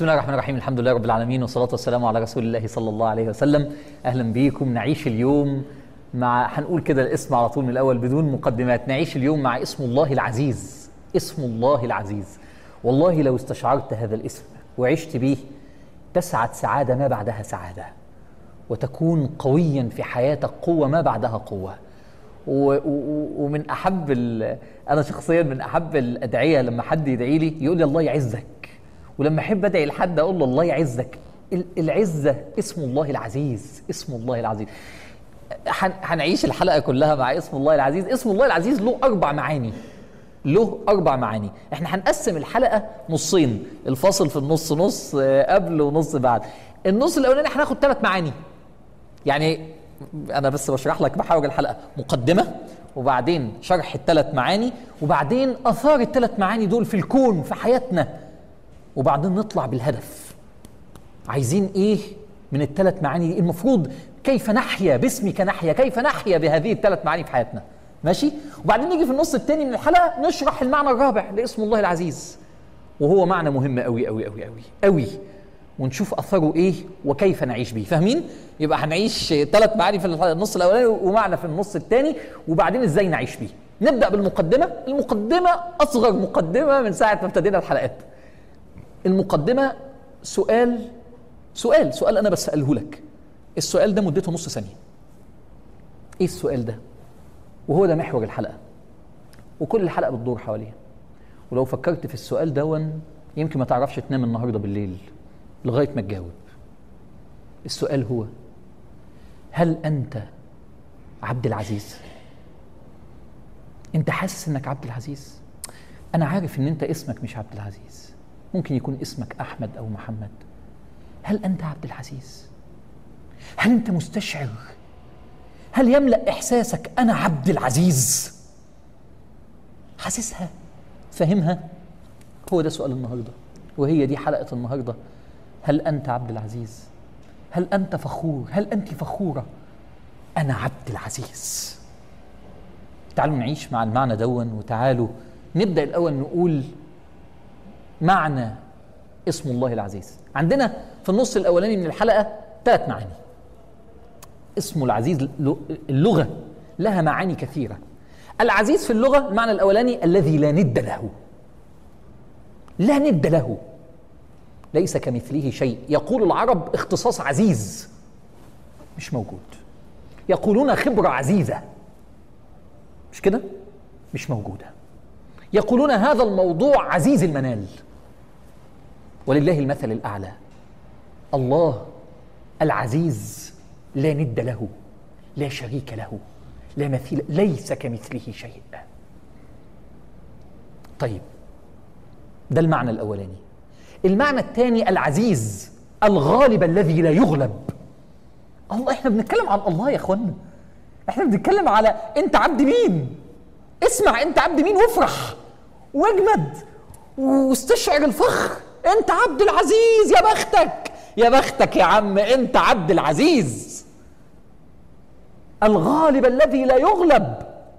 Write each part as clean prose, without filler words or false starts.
بسم الله الرحمن الرحيم. الحمد لله رب العالمين، والصلاة والسلام على رسول الله صلى الله عليه وسلم. أهلا بيكم. نعيش اليوم هنقول كده الاسم على طول من الأول بدون مقدمات. نعيش اليوم مع اسم الله العزيز. اسم الله العزيز، والله لو استشعرت هذا الاسم وعشت به تسعد سعادة ما بعدها سعادة، وتكون قويا في حياتك قوة ما بعدها قوة. ومن أحب أنا شخصيا من أحب الأدعية لما حد يدعي لي يقول لي الله يعزك، ولما أحب أدعي لحد أقول له الله يعزك. العزة اسم الله العزيز. اسم الله العزيز. هنعيش الحلقة كلها مع اسم الله العزيز. اسم الله العزيز له 4 معاني. له 4 معاني. احنا هنقسم الحلقة نصين، الفاصل في النص نص قبل ونص بعد. النص الأولاني هناخد 3 معاني. يعني أنا بس بشرح لك محاور الحلقة: مقدمة، وبعدين شرح ال3 معاني، وبعدين أثار ال3 معاني دول في الكون في حياتنا، وبعدين نطلع بالهدف. عايزين إيه من ال3 معاني؟ المفروض كيف نحيا باسمك نحيا، كيف نحيا بهذه ال3 معاني في حياتنا. ماشي؟ وبعدين نيجي في النص الثاني من الحلقة نشرح المعنى الرابع لاسم الله العزيز، وهو معنى مهم قوي قوي قوي قوي قوي، ونشوف أثره إيه وكيف نعيش به. فاهمين؟ يبقى هنعيش 3 معاني في النص الأولاني ومعنى في النص الثاني، وبعدين إزاي نعيش به. نبدأ بالمقدمة. المقدمة أصغر مقدمة من ساعة ما ابتدينا الحلقات. المقدمة سؤال أنا بسأله لك. السؤال ده مدته نص ثانية. إيه السؤال ده؟ وهو ده محور الحلقة، وكل الحلقة بتدور حواليه. ولو فكرت في السؤال ده يمكن ما تعرفش تنام النهاردة بالليل لغاية ما تجاوب. السؤال هو: هل أنت عبد العزيز؟ أنت حاسس أنك عبد العزيز؟ أنا عارف أن أنت اسمك مش عبد العزيز، ممكن يكون اسمك أحمد أو محمد. هل أنت عبد العزيز؟ هل أنت مستشعر؟ هل يملأ إحساسك أنا عبد العزيز؟ حاسسها؟ فاهمها؟ هو ده سؤال النهاردة، وهي دي حلقة النهاردة. هل أنت عبد العزيز؟ هل أنت فخور؟ هل أنت فخورة؟ أنا عبد العزيز. تعالوا نعيش مع المعنى دون، وتعالوا نبدأ الأول نقول معنى اسم الله العزيز. عندنا في النص الأولاني من الحلقة 3 معاني. اسمه العزيز اللغة لها معاني كثيرة. العزيز في اللغة المعنى الأولاني الذي لا ند له. لا ند له، ليس كمثله شيء. يقول العرب اختصاص عزيز مش موجود. يقولون خبرة عزيزة، مش كده؟ مش موجودة. يقولون هذا الموضوع عزيز المنال. ولله المثل الأعلى. الله العزيز لا ند له، لا شريك له، لا مثيل، ليس كمثله شيء. طيب، ده المعنى الأولاني. المعنى الثاني العزيز الغالب الذي لا يغلب. الله، احنا بنتكلم عن الله يا اخوانا. احنا بنتكلم على انت عبد مين. اسمع، انت عبد مين وافرح واجمد واستشعر الفخر. انت عبد العزيز. يا بختك، يا بختك يا عم، انت عبد العزيز الغالب الذي لا يغلب.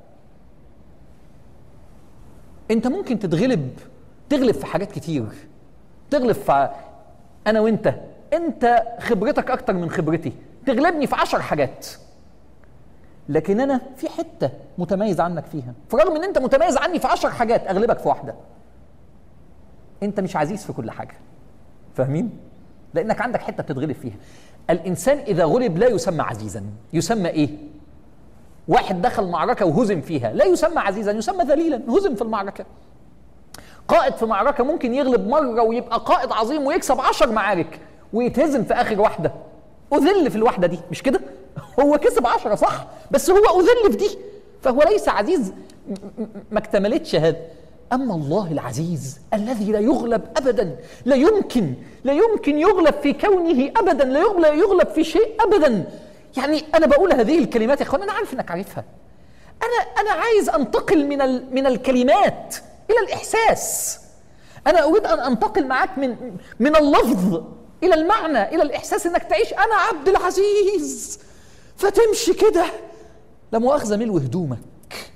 انت ممكن تغلب في حاجات كتير. تغلب في انا وانت، انت خبرتك اكتر من خبرتي، تغلبني في 10 حاجات، لكن انا في حتة متميز عنك فيها. فرغم ان انت متميز عني في 10 حاجات اغلبك في واحدة. انت مش عزيز في كل حاجة. فاهمين؟ لانك عندك حتة بتتغلب فيها. الانسان اذا غلب لا يسمى عزيزا. يسمى ايه؟ واحد دخل معركة وهزم فيها، لا يسمى عزيزا، يسمى ذليلا، هزم في المعركة. قائد في معركة ممكن يغلب مرة ويبقى قائد عظيم ويكسب 10 معارك ويتهزم في آخر واحدة. أذل في الواحدة دي، مش كده؟ هو كسب 10 صح، بس هو أذل في دي، فهو ليس عزيز. ما اكتملتش هذا. أما الله العزيز الذي لا يغلب أبدا، لا يمكن يغلب في كونه أبدا، لا يغلب في شيء أبدا. يعني أنا بقول هذه الكلمات يا أخوان، أنا عارف إنك عارفها. أنا عايز أنتقل من الكلمات إلى الإحساس. أنا أريد أن أنتقل معك من اللفظ إلى المعنى، إلى الإحساس، إنك تعيش أنا عبد العزيز، فتمشي كده لا مؤاخذة ملو هدومك.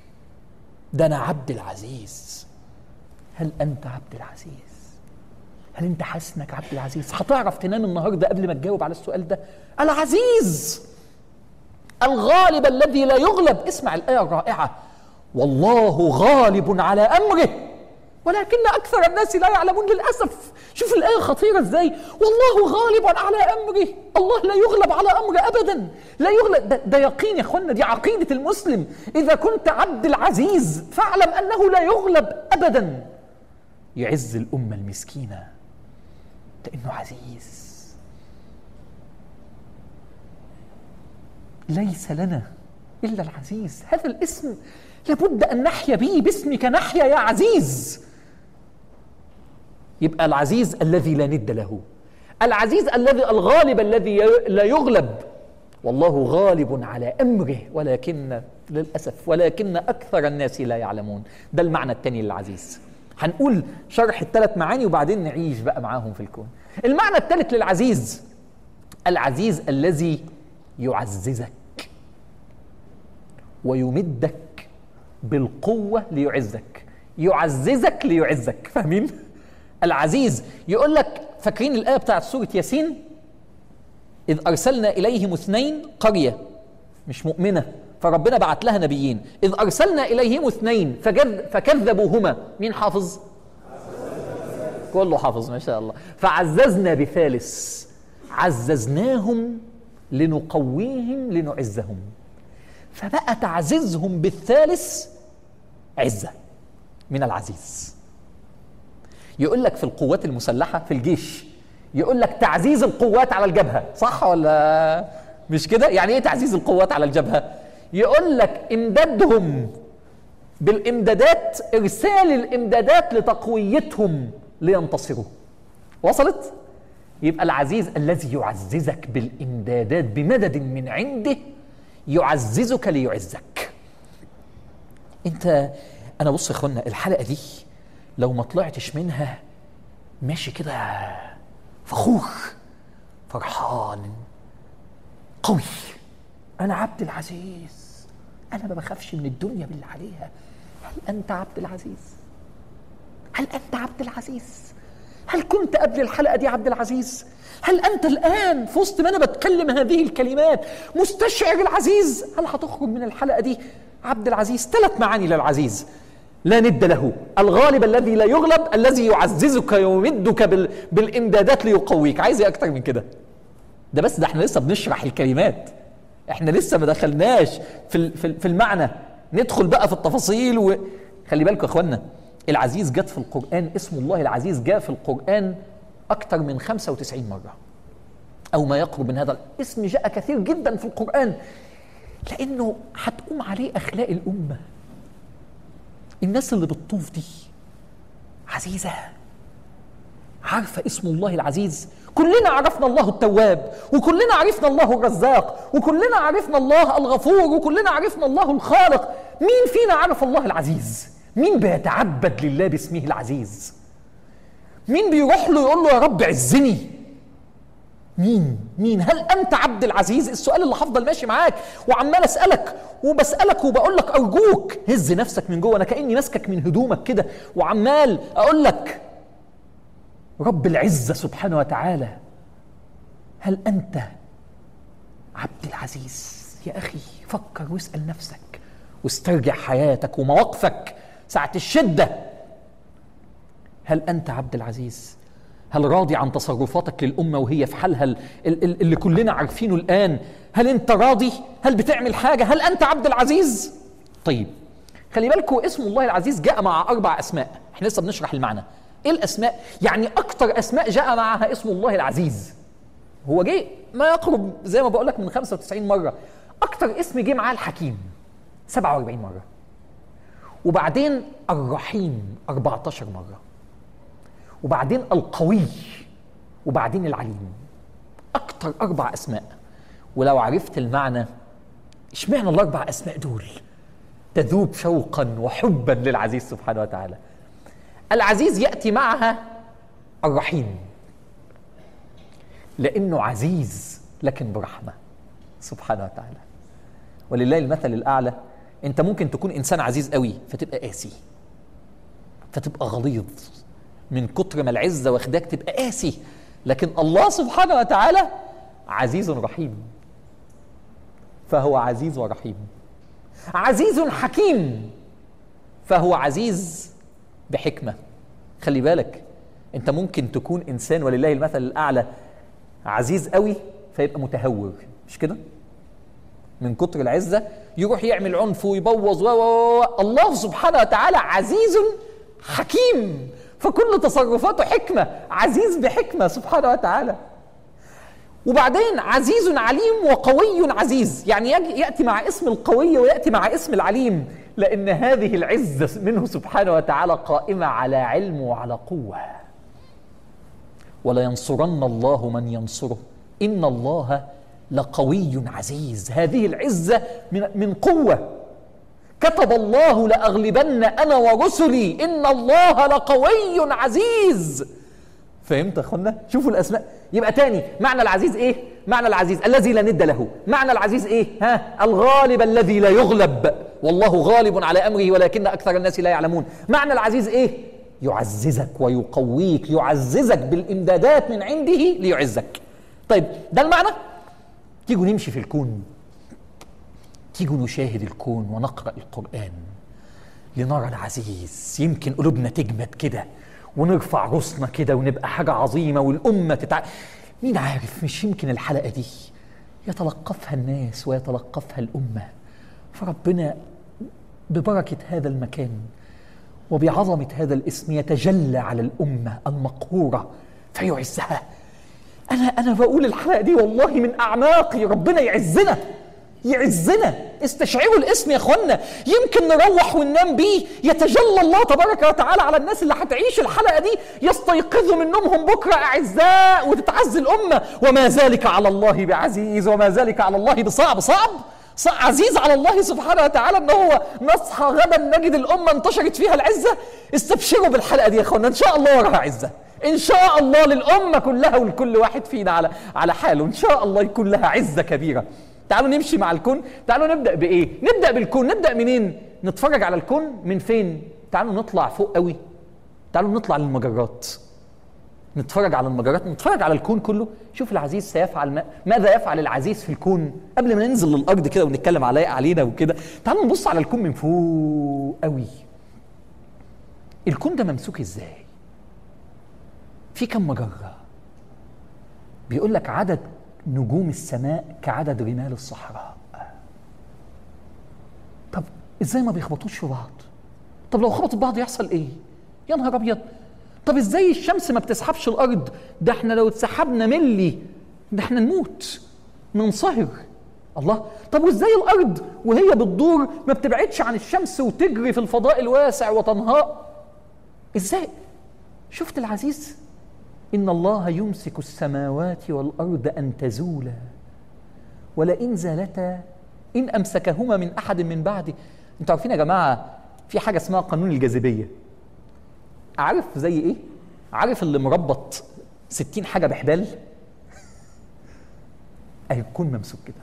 ده أنا عبد العزيز. هل أنت عبد العزيز؟ هل انت حاسس انك عبد العزيز؟ هتعرف تنام النهارده قبل ما تجاوب على السؤال ده. العزيز الغالب الذي لا يغلب. اسمع الآية الرائعة: والله غالب على أمره ولكن أكثر الناس لا يعلمون. للأسف شوف الآية خطيرة إزاي، والله غالب على أمره. الله لا يغلب على أمره أبدا، لا يغلب. ده يقين يا أخوانا، دي عقيدة المسلم. إذا كنت عبد العزيز فاعلم أنه لا يغلب أبدا. يعز الأمة المسكينة لأنه عزيز. ليس لنا إلا العزيز. هذا الاسم لابد أن نحيا به، باسمك نحيا يا عزيز. يبقى العزيز الذي لا ند له، العزيز الغالب الذي لا يغلب. والله غالب على أمره ولكن للأسف أكثر الناس لا يعلمون. ده المعنى الثاني للعزيز. هنقول شرح الثلاث معاني وبعدين نعيش بقى معاهم في الكون. المعنى الثالث للعزيز: العزيز الذي يعززك ويمدك بالقوة ليعزك. يعززك ليعزك، فاهمين؟ العزيز يقول لك، فاكرين الآية بتاعت سورة ياسين؟ إذ أرسلنا إليهم 2 قرية مش مؤمنة فربنا بعت لها نبيين. إذ أرسلنا إليهم 2 فكذبوهما. مين حافظ؟ كله حافظ ما شاء الله. فعززنا بثالث، عززناهم لنقويهم لنعزهم. فبقى تعزيزهم بالثالث عزة من العزيز. يقول لك في القوات المسلحة في الجيش، يقول لك تعزيز القوات على الجبهة، صح ولا مش كده؟ يعني ايه تعزيز القوات على الجبهة؟ يقول لك امدادهم بالامدادات، ارسال الامدادات لتقويتهم لينتصروا. وصلت؟ يبقى العزيز الذي يعززك بالامدادات بمدد من عنده، يعززك ليعزك. انا بص يا اخوانا، الحلقة دي لو ما طلعتش منها ماشي كده فخور فرحان قوي، انا عبد العزيز، انا ما بخافش من الدنيا باللي عليها. هل انت عبد العزيز؟ هل انت عبد العزيز؟ هل كنت قبل الحلقة دي عبد العزيز؟ هل أنت الآن في وسط ما أنا بتكلم هذه الكلمات مستشعر العزيز؟ هل هتخرج من الحلقة دي عبد العزيز؟ 3 معاني للعزيز: لا ند له، الغالب الذي لا يغلب، الذي يعززك ويمدك بالإمدادات ليقويك. عايز ايه أكتر من كده؟ ده احنا لسه بنشرح الكلمات، احنا لسه ما دخلناش في المعنى. ندخل بقى في التفاصيل. وخلي بالكم يا اخوانا، العزيز جت في القرآن، اسم الله العزيز جاء في القرآن أكثر من 95 مرة أو ما يقرب من هذا الاسم. جاء كثير جدا في القرآن لأنه هتقوم عليه أخلاق الأمة. الناس اللي بتطوف دي عزيزة، عارفة اسم الله العزيز. كلنا عرفنا الله التواب، وكلنا عرفنا الله الرزاق، وكلنا عرفنا الله الغفور، وكلنا عرفنا الله الخالق. مين فينا عرف الله العزيز؟ مين بيتعبد لله باسمه العزيز؟ مين بيروح له يقول له يا رب عزني؟ مين؟ هل أنت عبد العزيز؟ السؤال اللي هفضل ماشي معاك وعمال أسألك وبسألك وبقول لك أرجوك هز نفسك من جوه. أنا كأني ماسكك من هدومك كده وعمال أقول لك رب العزة سبحانه وتعالى، هل أنت عبد العزيز؟ يا أخي فكر واسأل نفسك واسترجع حياتك ومواقفك ساعة الشدة. هل أنت عبد العزيز؟ هل راضي عن تصرفاتك للأمة وهي في حالها اللي كلنا عارفينه الآن؟ هل أنت راضي؟ هل بتعمل حاجة؟ هل أنت عبد العزيز؟ طيب خلي بالكم، اسم الله العزيز جاء مع 4 أسماء. احنا لسه بنشرح المعنى. ايه الأسماء؟ يعني أكتر أسماء جاء معها اسم الله العزيز. هو جه ما يقرب زي ما بقول لك من 95 مرة. أكتر اسم جه معاه الحكيم 47 مرة، وبعدين الرحيم 14 مرة، وبعدين القوي، وبعدين العليم. أكتر 4 أسماء. ولو عرفت المعنى اشمعنى ال4 أسماء دول، تذوب شوقا وحبا للعزيز سبحانه وتعالى. العزيز يأتي معها الرحيم لأنه عزيز لكن برحمة سبحانه وتعالى. ولله المثل الأعلى. أنت ممكن تكون إنسان عزيز قوي فتبقى قاسي، فتبقى غليظ، من كتر ما العزة واخداك تبقى قاسي. لكن الله سبحانه وتعالى عزيز رحيم، فهو عزيز ورحيم. عزيز حكيم، فهو عزيز بحكمة. خلي بالك، انت ممكن تكون انسان ولله المثل الاعلى عزيز قوي فيبقى متهور، مش كده؟ من كتر العزة يروح يعمل عنف ويبوظ الله سبحانه وتعالى عزيز حكيم، فكل تصرفاته حكمة، عزيز بحكمة سبحانه وتعالى. وبعدين عزيز عليم وقوي عزيز، يعني يأتي مع اسم القوي ويأتي مع اسم العليم، لأن هذه العزة منه سبحانه وتعالى قائمة على علم وعلى قوة. ولينصرن الله من ينصره إن الله لقوي عزيز. هذه العزة من قوة. كتب الله لأغلبن أنا ورسلي إن الله لقوي عزيز. فهمت يا أخوانا؟ شوفوا الأسماء. يبقى تاني معنى العزيز إيه؟ معنى العزيز الذي لا ند له. معنى العزيز إيه؟ الغالب الذي لا يغلب، والله غالب على أمره ولكن أكثر الناس لا يعلمون. معنى العزيز إيه؟ يعززك ويقويك، يعززك بالإمدادات من عنده ليعزك. طيب ده المعنى. تيجوا نمشي في الكون، تيجوا نشاهد الكون ونقرأ القرآن لنرى العزيز. يمكن قلوبنا تجمد كده ونرفع راسنا كده ونبقى حاجة عظيمة والأمة مين عارف، مش يمكن الحلقة دي يتلقفها الناس ويتلقفها الأمة، فربنا ببركة هذا المكان وبعظمة هذا الاسم يتجلى على الأمة المقهورة فيعزها. أنا بقول الحلقة دي والله من أعماقي، ربنا يعزنا يعزنا. استشعروا الاسم يا اخوانا، يمكن نروح وننام بيه يتجلى الله تبارك وتعالى على الناس اللي هتعيش الحلقة دي، يستيقظوا من نومهم بكرة أعزاء وتتعز الأمة. وما ذلك على الله بعزيز وما ذلك على الله بصعب. صعب عزيز على الله سبحانه وتعالى ان هو نصحى غدا نجد الأمة انتشرت فيها العزة. استبشروا بالحلقة دي يا اخوانا، ان شاء الله وراها عزة، ان شاء الله للأمة كلها ولكل واحد فينا على حاله، ان شاء الله يكون لها عزة كبيرة. تعالوا نمشي مع الكون. تعالوا نبدأ بإيه؟ نبدأ بالكون. نبدأ منين؟ نتفرج على الكون من فين؟ تعالوا نطلع فوق قوي، تعالوا نطلع للمجرات، نتفرج على المجرات، نتفرج على الكون كله. شوف العزيز سيفعل ماذا يفعل العزيز في الكون قبل ما ننزل للأرض كده ونتكلم علينا وكده. تعالوا نبص على الكون من فوق قوي. الكون ده ممسوك ازاي؟ في كم مجرة؟ بيقول لك عدد نجوم السماء كعدد رمال الصحراء. طب ازاي ما بيخبطوش في بعض؟ طب لو خبطوا في بعض يحصل ايه؟ يا نهار ابيض. طب ازاي الشمس ما بتسحبش الارض؟ ده احنا لو اتسحبنا ملي ده احنا نموت ننصهر. الله. طب وازاي الارض وهي بتدور ما بتبعدش عن الشمس وتجري في الفضاء الواسع وتنهار؟ ازاي؟ شفت العزيز؟ إن الله يمسك السماوات والأرض أن تزولا ولئن زالتا إن أمسكهما من أحد من بعده. أنتوا عارفين يا جماعة في حاجة اسمها قانون الجاذبية. عارف زي إيه؟ عارف اللي مربط 60 حاجة بحبال؟ هيكون ممسوك كده.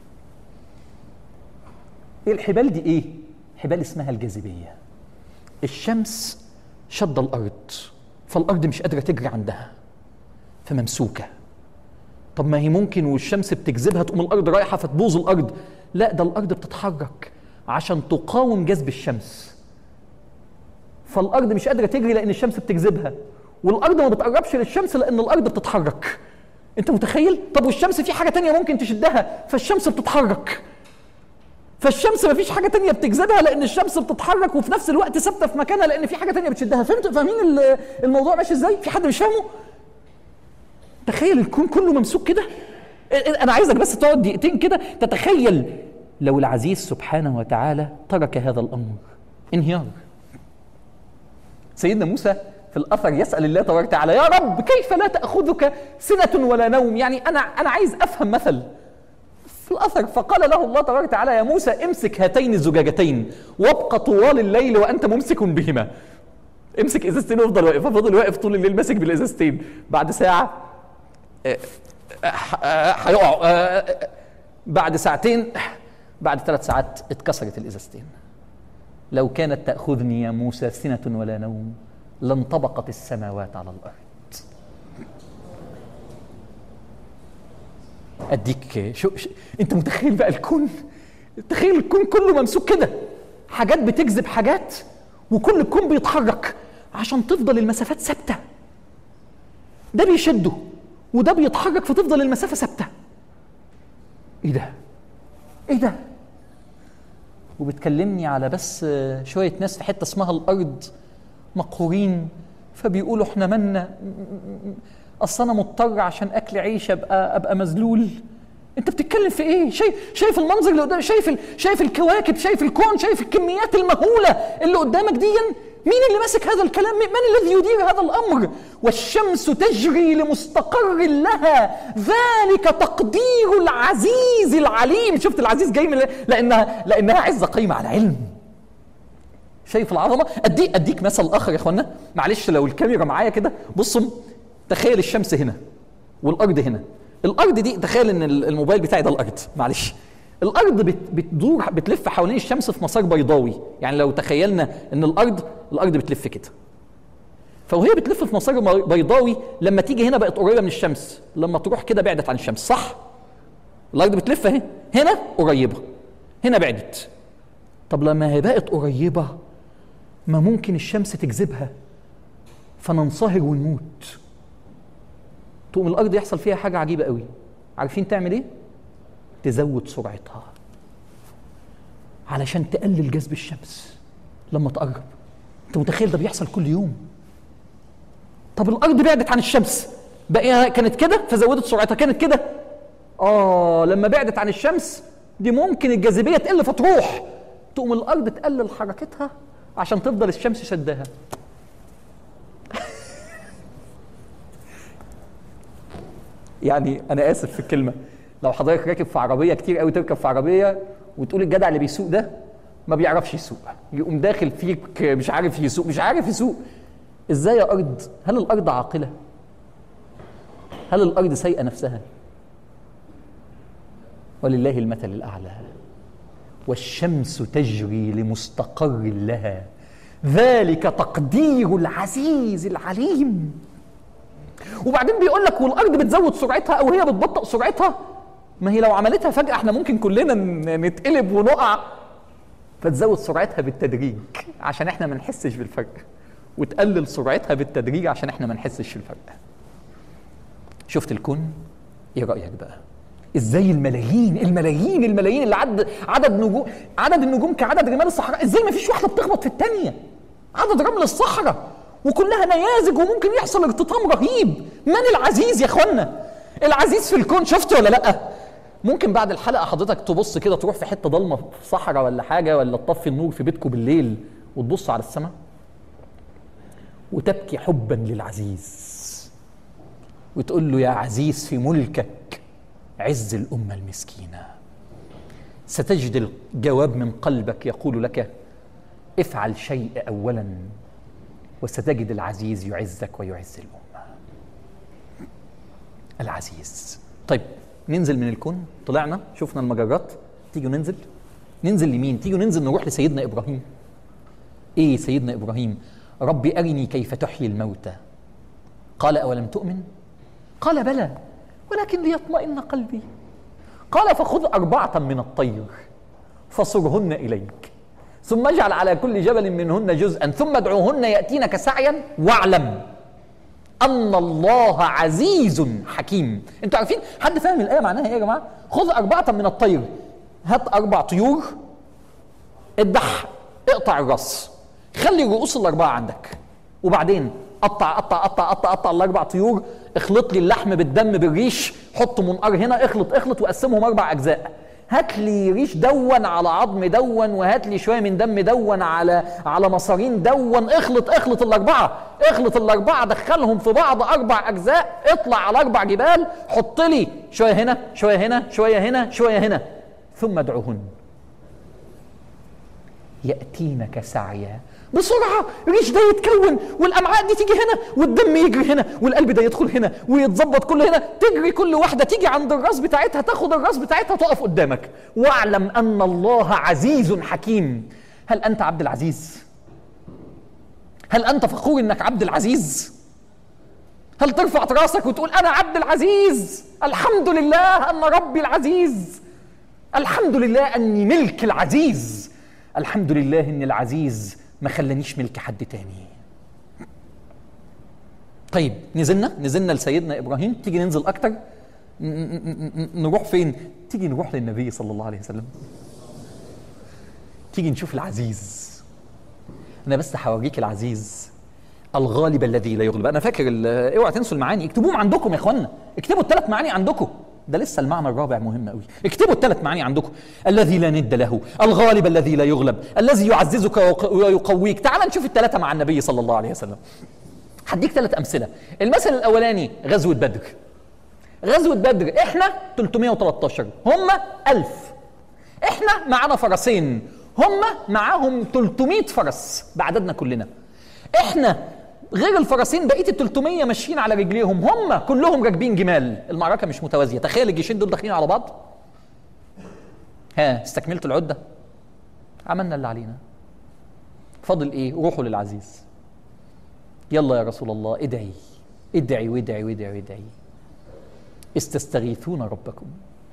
إيه الحبال دي؟ إيه؟ حبال اسمها الجاذبية. الشمس شد الأرض فالأرض مش قادرة تجري عندها فممسوكة. طب ما هي ممكن والشمس بتجذبها تقوم الأرض رايحة فتبوظ الأرض. لا، ده الأرض بتتحرك عشان تقاوم جذب الشمس، فالأرض مش قادرة تجري لأن الشمس بتجذبها، والأرض ما بتقربش للشمس لأن الأرض بتتحرك. أنت متخيل؟ طب والشمس في حاجة تانية ممكن تشدها فالشمس بتتحرك، فالشمس ما فيش حاجة تانية بتجذبها لأن الشمس بتتحرك وفي نفس الوقت ثابتة في مكانها لأن في حاجة تانية بتشدها. فاهمين الموضوع ماشي ازاي؟ في حد مش فاهمه؟ تخيل الكون كله ممسوك كده. أنا عايزك بس تقعد دقيقتين كده تتخيل لو العزيز سبحانه وتعالى ترك هذا الأمر. انهيار. سيدنا موسى في الأثر يسأل الله تبارك وتعالى يا رب كيف لا تأخذك سنة ولا نوم؟ يعني أنا عايز أفهم مثل في الأثر. فقال له الله تبارك وتعالى يا موسى امسك هاتين الزجاجتين وابقى طوال الليل وأنت ممسك بهما. امسك ازازتين وافضل واقف. ففضل واقف طول الليل ماسك بالازازتين. بعد ساعة هيقع، بعد ساعتين، بعد 3 ساعات اتكسرت الازازتين. لو كانت تأخذني يا موسى سنة ولا نوم لانطبقت السماوات على الأرض. أديك أنت متخيل بقى الكون؟ تخيل الكون كله ممسوك كده، حاجات بتجذب حاجات، وكل الكون بيتحرك عشان تفضل المسافات ثابتة. ده بيشده وده بيتحرك فتفضل المسافة ثابتة. ايه ده؟ ايه ده؟ وبتكلمني على بس شوية ناس في حتة اسمها الأرض مقهورين، فبيقولوا احنا مالنا، اصل انا مضطر عشان اكل عيش ابقى مذلول. انت بتتكلم في ايه؟ شايف المنظر اللي قدامك، شايف الكواكب، شايف الكون، شايف الكميات المهولة اللي قدامك دي. مين اللي ماسك هذا الكلام؟ من الذي يدير هذا الأمر؟ والشمس تجري لمستقر لها ذلك تقدير العزيز العليم. شفت العزيز جاي من لأنها عزة قايمة على علم. شايف العظمة؟ أديك مثل آخر يا إخوانا، معلش لو الكاميرا معايا كده. بصوا، تخيل الشمس هنا والأرض هنا. الأرض دي، تخيل إن الموبايل بتاعي ده الأرض، معلش. الأرض بتدور بتلف حوالين الشمس في مسار بيضاوي. يعني لو تخيلنا إن الأرض بتلف كده، فوهي بتلف في مسار بيضاوي، لما تيجي هنا بقت قريبة من الشمس، لما تروح كده بعدت عن الشمس، صح؟ الأرض بتلف اهي، هنا قريبة، هنا بعدت. طب لما هي بقت قريبة، ما ممكن الشمس تجذبها فننصهر ونموت. تقوم الأرض يحصل فيها حاجة عجيبة قوي. عارفين تعمل ايه؟ تزود سرعتها علشان تقلل جذب الشمس لما تقرب. انت متخيل ده بيحصل كل يوم؟ طب الارض بعدت عن الشمس، بقى كانت كده فزودت سرعتها، كانت كده لما بعدت عن الشمس دي ممكن الجاذبيه تقل فتروح، تقوم الارض تقلل حركتها عشان تفضل الشمس شدها. يعني انا اسف في الكلمه، لو حضرتك راكب في عربيه، كتير قوي تركب في عربيه وتقول الجدع اللي بيسوق ده ما بيعرفش يسوق، يقوم داخل فيك مش عارف يسوق. ازاي يا ارض؟ هل الارض عاقله؟ هل الارض سايقه نفسها؟ ولله المثل الاعلى. والشمس تجري لمستقر لها ذلك تقدير العزيز العليم. وبعدين بيقول لك والارض بتزود سرعتها او هي بتبطئ سرعتها. ما هي لو عملتها فجأة احنا ممكن كلنا نتقلب ونقع، فتزود سرعتها بالتدريج عشان احنا ما نحسش بالفرق، وتقلل سرعتها بالتدريج عشان احنا ما نحسش بالفرق. شفت الكون؟ ايه رأيك بقى؟ ازاي الملايين اللي عدد النجوم كعدد رمال الصحراء، ازاي ما فيش واحدة بتخبط في الثانية؟ عدد رمل الصحراء وكلها نيازك وممكن يحصل ارتطام رهيب. من العزيز يا اخوانا؟ العزيز في الكون. شفت ولا لا؟ ممكن بعد الحلقة حضرتك تبص كده، تروح في حتة ضلمة في صحراء ولا حاجة، ولا تطفي النور في بيتكم بالليل وتبص على السماء وتبكي حبا للعزيز وتقول له يا عزيز في ملكك عز الأمة المسكينة. ستجد الجواب من قلبك يقول لك افعل شيء أولا، وستجد العزيز يعزك ويعز الأمة. العزيز. طيب ننزل من الكون، طلعنا شفنا المجرات، تيجوا ننزل لمين؟ تيجوا ننزل نروح لسيدنا إبراهيم. إيه سيدنا إبراهيم؟ ربي أرني كيف تحيي الموتى. قال أولم تؤمن؟ قال بلى ولكن ليطمئن قلبي. قال فخذ 4 من الطير فصرهن إليك، ثم اجعل على كل جبل منهن جزءا، ثم ادعوهن يأتينك سعيا، واعلم أن الله عزيز حكيم. انتوا عارفين؟ حد فاهم الآية معناها ايه يا جماعة؟ خذ 4 من الطير، هات 4 طيور، اذبح، اقطع الراس، خلي الرؤوس ال4 عندك، وبعدين قطع ال4 طيور، اخلط لي اللحم بالدم بالريش، حط منقار هنا، اخلط وقسمهم 4 أجزاء. هات لي ريش دون على عظم دون، وهات لي شويه من دم دون على مصارين دون، اخلط ال4 دخلهم في بعض 4 أجزاء، اطلع على 4 جبال، حط لي شويه هنا شويه هنا شويه هنا شويه هنا، ثم ادعوهن يأتينك سعيا. بسرعة الريش ده يتكون، والأمعاء دي تيجي هنا، والدم يجري هنا، والقلب ده يدخل هنا، ويتظبط كله هنا، تجري كل واحدة تيجي عند الراس بتاعتها، تاخد الراس بتاعتها، تقف قدامك. واعلم أن الله عزيز حكيم. هل أنت عبد العزيز؟ هل أنت فخور إنك عبد العزيز؟ هل ترفع راسك وتقول أنا عبد العزيز، الحمد لله أن ربي العزيز، الحمد لله أني ملك العزيز، الحمد لله أن العزيز ما خلانيش ملك حد تاني. طيب نزلنا لسيدنا إبراهيم، تيجي ننزل أكتر، نروح فين؟ تيجي نروح للنبي صلى الله عليه وسلم، تيجي نشوف العزيز. أنا بس هوريك العزيز الغالب الذي لا يغلب. أنا فاكر اوعى تنسوا المعاني، اكتبوهم عندكم يا إخوانا، اكتبوا ال3 معاني عندكم، ده لسه المعنى الرابع مهم قوي. اكتبوا ال3 معاني عندكم: الذي لا ند له، الغالب الذي لا يغلب، الذي يعززك ويقويك. تعال نشوف ال3 مع النبي صلى الله عليه وسلم. هديك 3 أمثلة. المثل الأولاني غزوة بدر. غزوة بدر احنا 313، هم 1000. احنا معانا فرسين، هم معاهم 300 فرس بعددنا كلنا. احنا غير الفرسين بقيه ال300 ماشيين على رجليهم، هم كلهم راكبين جمال. المعركه مش متوازيه. تخيل الجيشين دول داخلين على بعض. استكملتوا العده، عملنا اللي علينا، فاضل ايه؟ روحوا للعزيز. يلا يا رسول الله ادعي ادعي وادعي وادعي وادعي. استستغيثون ربكم.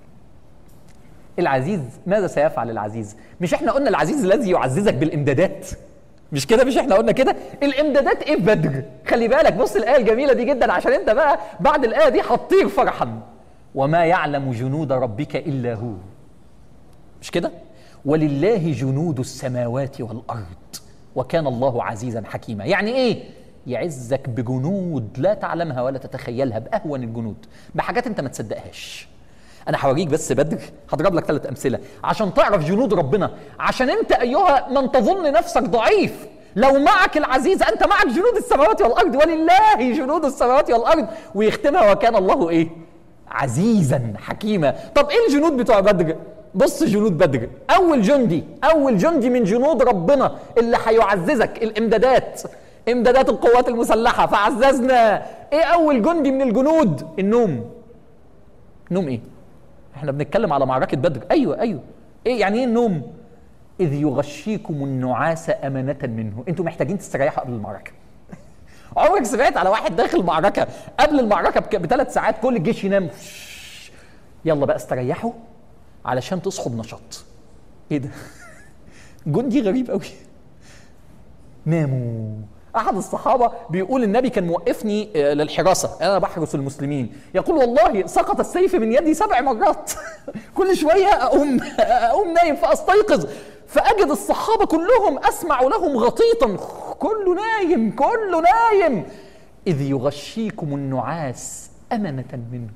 العزيز ماذا سيفعل العزيز؟ مش احنا قلنا العزيز الذي يعززك بالامدادات؟ مش كده؟ مش احنا قلنا كده؟ الامدادات ايه في بدر؟ خلي بالك، بص الايه الجميله دي جدا، عشان انت بقى بعد الايه دي هتطير فرحا. وما يعلم جنود ربك الا هو. مش كده؟ ولله جنود السماوات والارض وكان الله عزيزا حكيما. يعني ايه؟ يعزك بجنود لا تعلمها ولا تتخيلها، باهون الجنود، بحاجات انت ما تصدقهاش. انا هوريك بس بدر، هضرب لك 3 أمثلة عشان تعرف جنود ربنا، عشان انت ايها من تظن نفسك ضعيف لو معك العزيز انت معك جنود السماوات والارض. ولله جنود السماوات والارض، ويختمها وكان الله ايه؟ عزيزا حكيما. طب ايه الجنود بتوع بدر؟ بص جنود بدر، اول جندي من جنود ربنا اللي هيعززك الامدادات، امدادات القوات المسلحة فعززنا. ايه اول جندي من الجنود؟ النوم. نوم ايه؟ احنا بنتكلم على معركة بدر. ايوه ايه يعني ايه النوم؟ اذ يغشيكم النعاس امانة منه. انتوا محتاجين تستريحوا قبل المعركة. عمرك سمعت على واحد داخل معركة قبل المعركة ب3 ساعات كل الجيش ينام؟ يلا بقى استريحوا علشان تصحوا بنشاط. ايه ده؟ جندي غريب قوي. ناموا. احد الصحابه بيقول النبي كان موقفني للحراسه، انا بحرس المسلمين، يقول والله سقط السيف من يدي 7 مرات. كل شويه اقوم نايم فاستيقظ فاجد الصحابه كلهم اسمع لهم غطيطا، كله نايم. اذ يغشيكم النعاس امنه منه.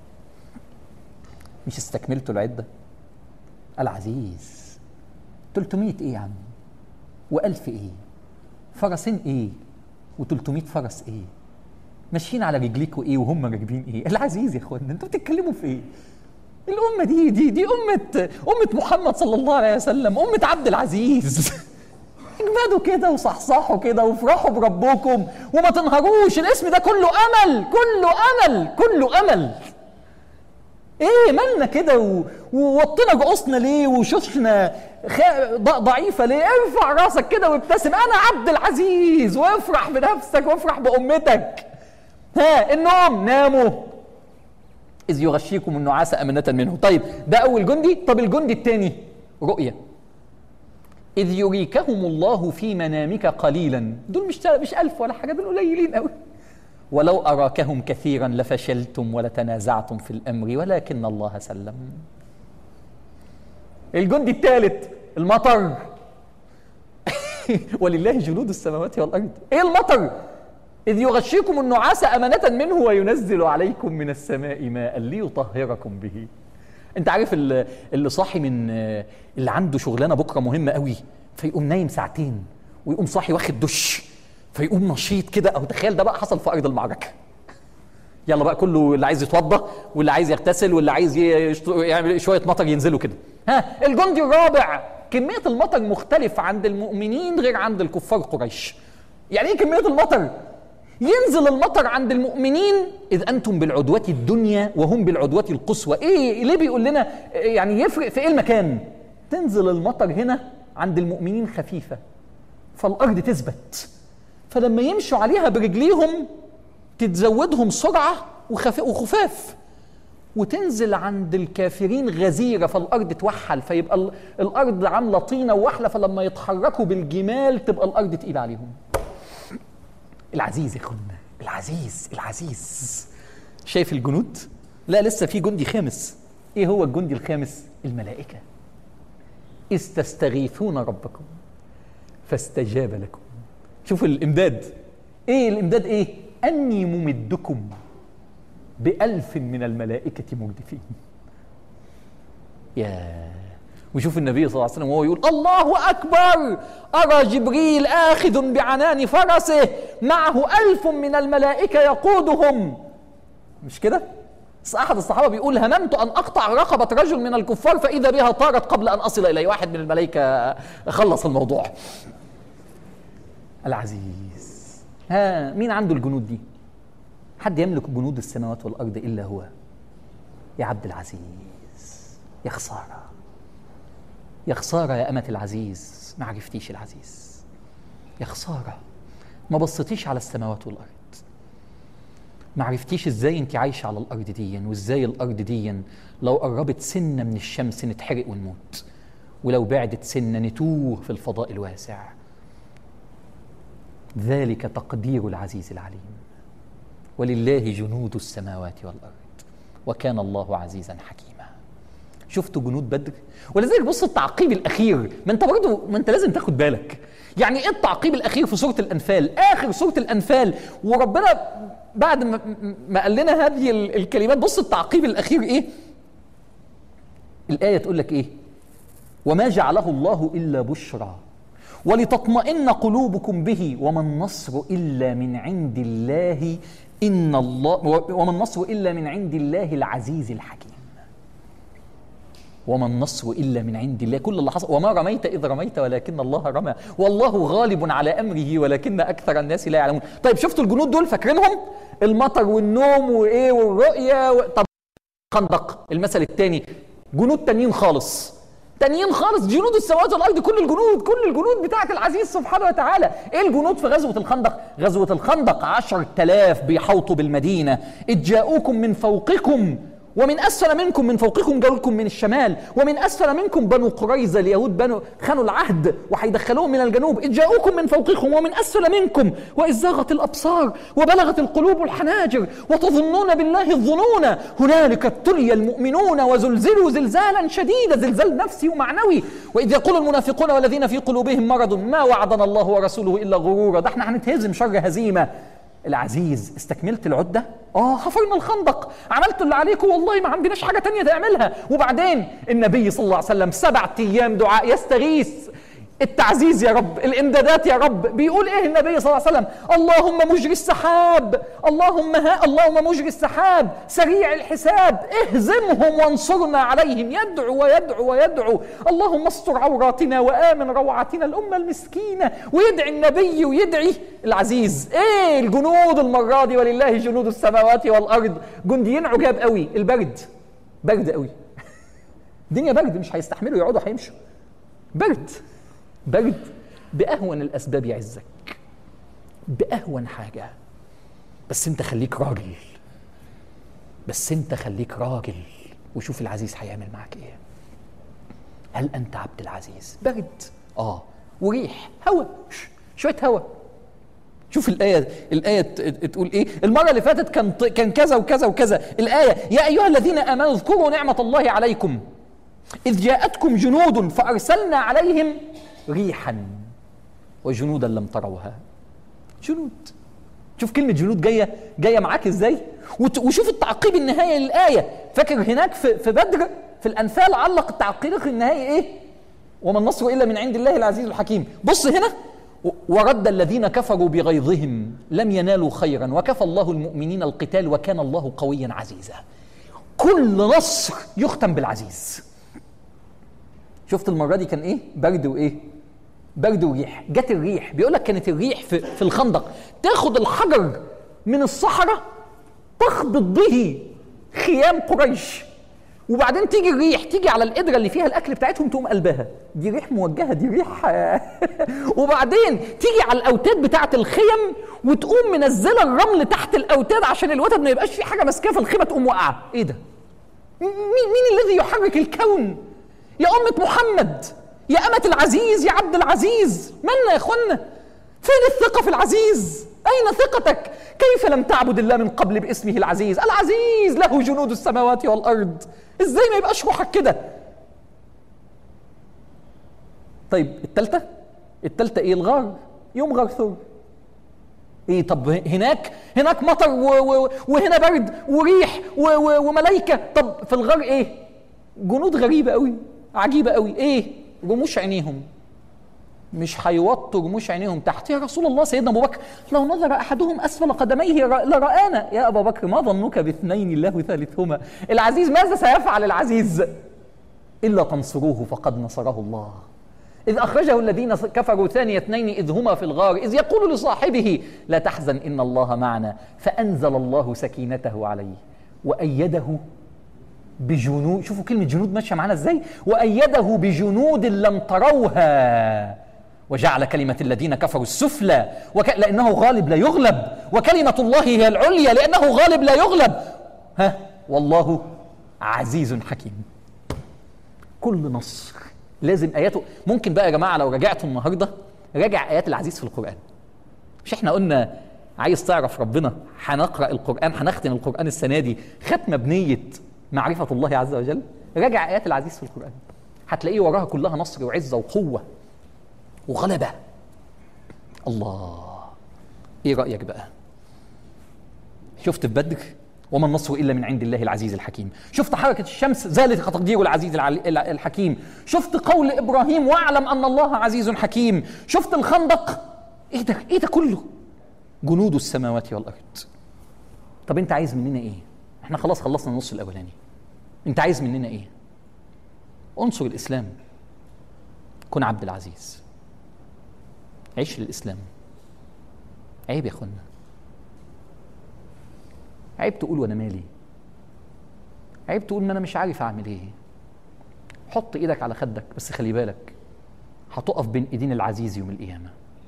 مش استكملتوا العده؟ العزيز 300 ايه يا عم؟ و1000 ايه؟ فرسين ايه؟ و300 فرس ايه؟ ماشيين على رجليكوا ايه وهم راكبين ايه؟ العزيز يا اخوانا، انتوا بتتكلموا في ايه؟ الامه دي امه محمد صلى الله عليه وسلم، امه عبد العزيز. اجمدوا كده وصحصحوا كده وافرحوا بربكم وما تنهروش. الاسم ده كله امل. ايه مالنا كده ووطينا رؤوسنا ليه وشوشنا ضعيفه ليه؟ ارفع راسك كده وابتسم، انا عبد العزيز، وافرح بنفسك وافرح بامتك. النوم، ناموا اذ يغشيكم النعاس امنه منه. طيب ده اول جندي. طب الجندي الثاني رؤيه. اذ يريكهم الله في منامك قليلا. دول مش 1000 ولا حاجه، دول قليلين قوي. ولو أراكهم كثيرا لفشلتم ولتنازعتم في الأمر ولكن الله سلم. الجندي الثالث المطر. ولله جنود السماوات والأرض. إيه المطر؟ إذ يغشيكم النعاس أمنة منه وينزل عليكم من السماء ماء ليطهركم به. أنت عارف اللي صاحي من اللي عنده شغلانة بكرة مهمة قوي فيقوم نايم 2 ساعات ويقوم صاحي واخد دش فيقوم نشيط كده. او تخيل ده بقى حصل في ارض المعركه. يلا بقى كله اللي عايز يتوضا واللي عايز يغتسل واللي عايز يعمل شويه مطر ينزلوا كده. الجندي الرابع. كميه المطر مختلف عند المؤمنين غير عند الكفار قريش. يعني ايه كميه المطر؟ ينزل المطر عند المؤمنين اذ انتم بالعدوه الدنيا وهم بالعدوه القصوى. ايه ليه بيقول لنا يعني يفرق في ايه المكان؟ تنزل المطر هنا عند المؤمنين خفيفه فالارض تثبت فلما يمشوا عليها برجليهم تتزودهم سرعة وخفاف، وتنزل عند الكافرين غزيرة فالأرض توحل، فيبقى الأرض عاملة طينة ووحلة، فلما يتحركوا بالجمال تبقى الأرض تقيلة عليهم. العزيز يا اخوانا، العزيز. شايف الجنود؟ لا لسه في جندي خامس. ايه هو الجندي الخامس؟ الملائكة. إذ تستغيثون ربكم فاستجاب لكم. شوفوا الإمداد. ايه الإمداد؟ ايه؟ أني ممدكم ب1000 من الملائكة مردفين. وشوف النبي صلى الله عليه وسلم وهو يقول الله أكبر، أرى جبريل آخذ بعنان فرسه معه 1000 من الملائكة يقودهم. مش كده؟ أحد الصحابة بيقول هممت أن أقطع رقبة رجل من الكفار فإذا بها طارت قبل أن أصل إليه. واحد من الملائكة خلص الموضوع. العزيز. مين عنده الجنود دي؟ حد يملك جنود السماوات والأرض إلا هو. يا عبد العزيز، يا خسارة، يا خسارة يا أمة العزيز، ما عرفتيش العزيز. يا خسارة ما بصتيش على السماوات والأرض، ما عرفتيش ازاي انت عايشة على الأرض دي، وازاي الأرض دي لو قربت سنة من الشمس نتحرق ونموت، ولو بعدت سنة نتوه في الفضاء الواسع. ذلك تقدير العزيز العليم. ولله جنود السماوات والأرض وكان الله عزيزا حكيما. شفتوا جنود بدر؟ ولذلك بص التعقيب الأخير، ما انت لازم تاخد بالك. يعني ايه التعقيب الأخير في سورة الأنفال؟ آخر سورة الأنفال وربنا بعد ما قال لنا هذه الكلمات، بص التعقيب الأخير ايه؟ الآية تقول لك ايه؟ وما جعله الله إلا بشرى ولتطمئن قلوبكم به وما النصر إلا من عند الله وما النصر إلا من عند الله العزيز الحكيم. وما النصر إلا من عند الله. كل اللي حصل وما رميت إذ رميت ولكن الله رمى والله غالب على أمره ولكن أكثر الناس لا يعلمون. طيب شفتوا الجنود دول فاكرينهم؟ المطر والنوم وإيه والرؤية طب خندق. المثل الثاني جنود تانيين خالص، جنود السماوات والأرض، كل الجنود بتاعت العزيز سبحانه وتعالى. ايه الجنود في غزوة الخندق؟ غزوة الخندق 10,000 بيحوطوا بالمدينة. إذ جاءوكم من فوقكم ومن أسفل منكم، من فوقكم جاءوكم من الشمال ومن أسفل منكم بنو قريظة، اليهود خانوا العهد وهيدخلوهم من الجنوب. إذ جاءوكم من فوقكم ومن أسفل منكم وإذ زاغت الأبصار وبلغت القلوب الحناجر وتظنون بالله الظنون هنالك ابتلي المؤمنون وزلزلوا زلزالا شديدا، زلزال نفسي ومعنوي. وإذ يقول المنافقون والذين في قلوبهم مرض ما وعدنا الله ورسوله إلا غرورا. ده احنا هنتهزم شر هزيمة. العزيز استكملت العدة؟ حفرنا الخندق، عملتوا اللي عليكم، والله ما عندناش حاجة تانية تعملها. وبعدين النبي صلى الله عليه وسلم 7 أيام دعاء يستغيث، التعزيز يا رب، الامدادات يا رب. بيقول ايه النبي صلى الله عليه وسلم؟ اللهم مجري السحاب، اللهم مجري السحاب سريع الحساب اهزمهم وانصرنا عليهم. يدعو ويدعو ويدعو اللهم استر عوراتنا وآمن روعاتنا الأمة المسكينة. ويدعي النبي ويدعي العزيز. ايه الجنود المرة دي؟ ولله جنود السماوات والأرض. جنديين عجاب قوي. البرد برد قوي، الدنيا برد، مش هيستحملوا يقعدوا، هيمشوا. برد بأهون الأسباب يعزك، بأهون حاجة. بس انت خليك راجل، وشوف العزيز هيعمل معك ايه. هل انت عبد العزيز؟ برد وريح، هوا، شوية هوا. شوف الآية تقول ايه؟ المرة اللي فاتت كان كذا وكذا وكذا. الآية يا أيها الذين آمنوا اذكروا نعمة الله عليكم إذ جاءتكم جنود فأرسلنا عليهم ريحا وجنودا لم تروها. جنود. شوف كلمة جنود جاية معاك ازاي. وشوف التعقيب النهائي للآية. فاكر هناك في بدر في الأنفال علق التعقيب النهائي ايه؟ وما النصر إلا من عند الله العزيز الحكيم. بص هنا ورد الذين كفروا بغيظهم لم ينالوا خيرا وكفى الله المؤمنين القتال وكان الله قويا عزيزا. كل نصر يختم بالعزيز. شفت المرة دي كان ايه؟ برد وريح. جت الريح، بيقول لك كانت الريح في الخندق تاخد الحجر من الصحراء تخبط به خيام قريش وبعدين تيجي الريح تيجي على القدره اللي فيها الاكل بتاعتهم تقوم قلبها، دي ريح موجهه، دي ريح وبعدين تيجي على الاوتاد بتاعه الخيم وتقوم منزله الرمل تحت الاوتاد عشان الوتد ما يبقاش في حاجه ماسكاه في الخيمه تقوم واقعه. ايه ده؟ مين الذي يحرك الكون؟ يا أمة محمد، يا أمة العزيز، يا عبد العزيز، مالنا يا اخوانا؟ فين الثقة في العزيز؟ أين ثقتك؟ كيف لم تعبد الله من قبل باسمه العزيز؟ العزيز له جنود السماوات والأرض، ازاي ما يبقاش روحك كده؟ طيب التالتة ايه؟ الغار، يوم غار ثور. ايه؟ طب هناك مطر وهنا برد وريح وملائكة. طب في الغار ايه؟ جنود غريبة قوي، عجيبة قوي. ايه؟ رموش عينيهم، مش هيوطوا رموش عينيهم تحت. يا رسول الله، سيدنا ابو بكر لو نظر احدهم اسفل قدميه لرآنا. يا ابا بكر ما ظنك باثنين الله ثالثهما؟ العزيز ماذا سيفعل العزيز؟ الا تنصروه فقد نصره الله إذ أخرجه الذين كفروا ثاني اثنين إذ هما في الغار إذ يقول لصاحبه لا تحزن إن الله معنا فأنزل الله سكينته عليه وأيده بجنود. شوفوا كلمة جنود ماشية معنا إزاي. وأيده بجنود لم تروها وجعل كلمة الذين كفروا السفلى لأنه غالب لا يغلب وكلمة الله هي العليا لأنه غالب لا يغلب. والله عزيز حكيم. كل نصر لازم آياته. ممكن بقى يا جماعة لو رجعتوا النهاردة راجع آيات العزيز في القرآن. مش احنا قلنا عايز تعرف ربنا هنقرأ القرآن، هنختم القرآن السنة دي ختمة بنية معرفة الله عز وجل. راجع آيات العزيز في القرآن هتلاقيه وراها كلها نصر وعزة وقوة وغلبة. الله، ايه رأيك بقى؟ شفت في بدر وما النصر إلا من عند الله العزيز الحكيم. شفت حركة الشمس ذلك تقدير العزيز الحكيم. شفت قول إبراهيم واعلم أن الله عزيز حكيم. شفت الخندق. إيه ده كله؟ جنود السماوات والأرض. طب أنت عايز مننا إيه؟ إحنا خلاص خلصنا النص الأولاني. أنت عايز مننا إيه؟ انصر الإسلام، كن عبد العزيز، عيش للإسلام. عيب يا أخوانا، عيب تقول وانا مالي، عيب تقول ان انا مش عارف اعمل ايه. حط ايدك على خدك بس خلي بالك هتقف بين ايدين العزيز يوم القيامه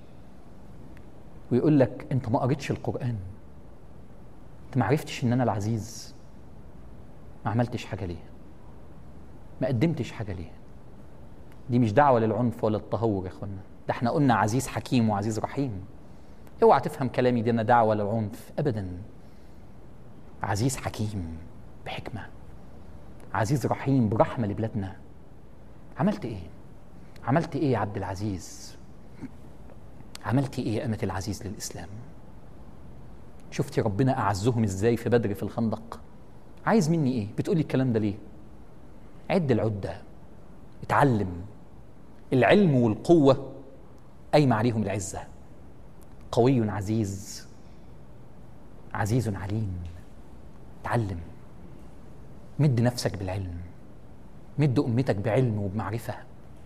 ويقول لك انت ما قريتش القرآن، انت ما عرفتش ان انا العزيز، ما عملتش حاجه ليه، ما قدمتش حاجه ليه. دي مش دعوه للعنف ولا التهور يا اخوانا، ده احنا قلنا عزيز حكيم وعزيز رحيم. اوعى تفهم كلامي دي انا دعوه للعنف ابدا. عزيز حكيم بحكمة، عزيز رحيم برحمة لبلادنا. عملت ايه؟ عملت ايه يا عبد العزيز؟ عملت ايه يا أمة العزيز للإسلام؟ شفتي ربنا أعزهم ازاي في بدر في الخندق؟ عايز مني ايه؟ بتقولي الكلام ده ليه؟ عد العدة، اتعلم. العلم والقوة قايمة عليهم العزة. قوي عزيز، عزيز عليم. تعلم، مد نفسك بالعلم، مد أمتك بعلم وبمعرفة.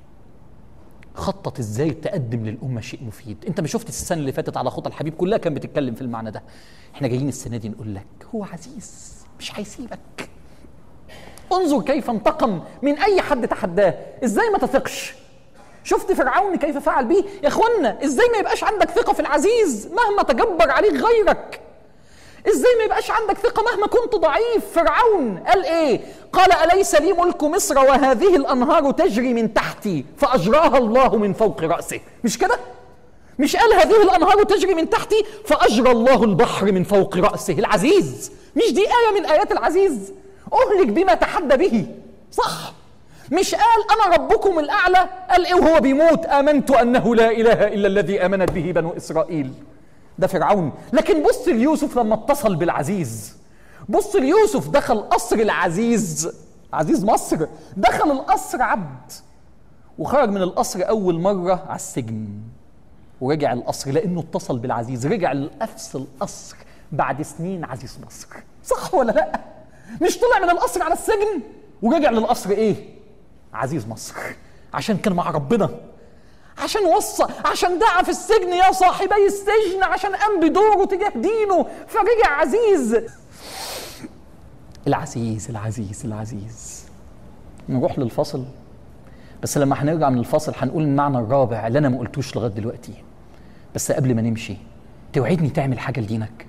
خطط ازاي تقدم للأمة شيء مفيد. انت ما شفت السنة اللي فاتت على خطى الحبيب كلها كان بتتكلم في المعنى ده. احنا جايين السنة دي نقول لك هو عزيز مش هيسيبك. انظر كيف انتقم من اي حد تحداه، ازاي ما تثقش. شفت فرعون كيف فعل به يا اخوانا. ازاي ما يبقاش عندك ثقة في العزيز مهما تجبر عليك غيرك؟ ازاي ما يبقاش عندك ثقة مهما كنت ضعيف؟ فرعون قال ايه؟ قال أليس لي ملك مصر وهذه الأنهار تجري من تحتي فأجراها الله من فوق رأسه. مش كده؟ مش قال هذه الأنهار تجري من تحتي فأجرى الله البحر من فوق رأسه. العزيز، مش دي آية من آيات العزيز؟ أهلك بما تحدى به، صح؟ مش قال أنا ربكم الأعلى؟ قال إيه وهو بيموت؟ آمنت أنه لا إله إلا الذي آمنت به بنو إسرائيل. ده فرعون. لكن بص ليوسف لما اتصل بالعزيز. بص ليوسف دخل قصر العزيز، عزيز مصر، دخل القصر عبد وخرج من القصر أول مرة على السجن ورجع القصر لأنه اتصل بالعزيز. رجع لنفس القصر بعد سنين عزيز مصر، صح ولا لأ؟ مش طلع من القصر على السجن ورجع للقصر إيه؟ عزيز مصر، عشان كان مع ربنا، عشان وصى، عشان دعا في السجن يا صاحبي السجن، عشان قام بدوره تجاه دينه فرجع عزيز. العزيز العزيز العزيز. نروح للفصل، بس لما هنرجع من الفصل هنقول المعنى الرابع اللي انا ما قلتوش لغايه دلوقتي. بس قبل ما نمشي، توعدني تعمل حاجه لدينك،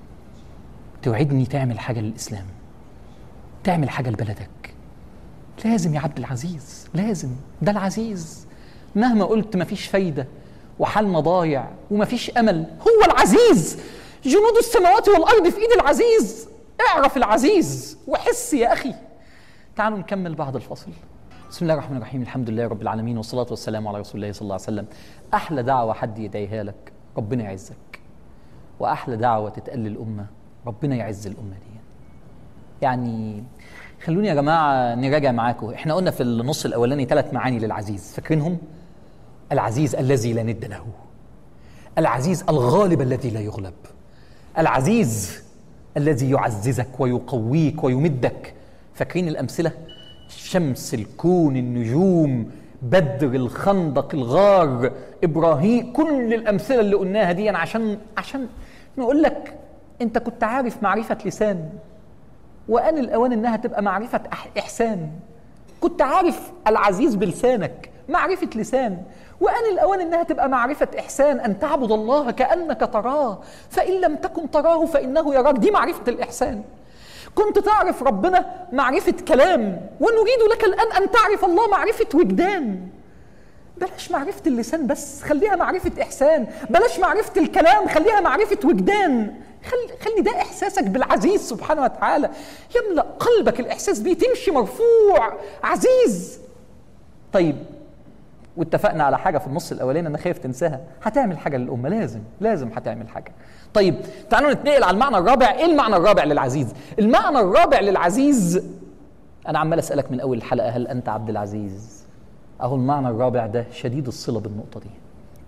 توعدني تعمل حاجه للاسلام، تعمل حاجه لبلدك. لازم يا عبد العزيز، لازم. ده العزيز، مهما قلت مفيش فايده وحالنا ضايع ومفيش امل. هو العزيز، جنود السماوات والارض في ايد العزيز. اعرف العزيز وحس يا اخي. تعالوا نكمل بعد الفصل. بسم الله الرحمن الرحيم، الحمد لله رب العالمين، والصلاة والسلام على رسول الله صلى الله عليه وسلم. أحلى دعوة حد يدعيها لك ربنا يعزك، وأحلى دعوة تتقال للأمة ربنا يعز الأمة دي. يعني خلوني يا جماعة نراجع معاكم. احنا قلنا في النص الأولاني 3 معاني للعزيز، فاكرينهم؟ العزيز الذي لا ند له، العزيز الغالب الذي لا يغلب، العزيز الذي يعززك ويقويك ويمدك. فاكرين الأمثلة؟ شمس، الكون، النجوم، بدر، الخندق، الغار، إبراهيم. كل الأمثلة اللي قلناها دي عشان نقول لك أنت كنت عارف معرفة لسان، وآن الأوان إنها تبقى معرفة إحسان. كنت عارف العزيز بلسانك، معرفة لسان، وآن الأوان إنها تبقى معرفة إحسان، أن تعبد الله كأنك تراه فإن لم تكن تراه فإنه يراك. دي معرفة الإحسان. كنت تعرف ربنا معرفة كلام، ونريد لك الآن أن تعرف الله معرفة وجدان. بلاش معرفة اللسان بس، خليها معرفة إحسان. بلاش معرفة الكلام، خليها معرفة وجدان. خلي ده إحساسك بالعزيز سبحانه وتعالى، يملأ قلبك الإحساس بيه، تمشي مرفوع عزيز. طيب، واتفقنا على حاجة في النص الأولاني أنا خايف تنساها، هتعمل حاجة للأمة، لازم هتعمل حاجة. طيب تعالوا نتنقل على المعنى الرابع. إيه المعنى الرابع للعزيز؟ المعنى الرابع للعزيز، أنا عمال أسألك من أول الحلقة هل أنت عبد العزيز؟ أهو المعنى الرابع ده شديد الصلة بالنقطة دي.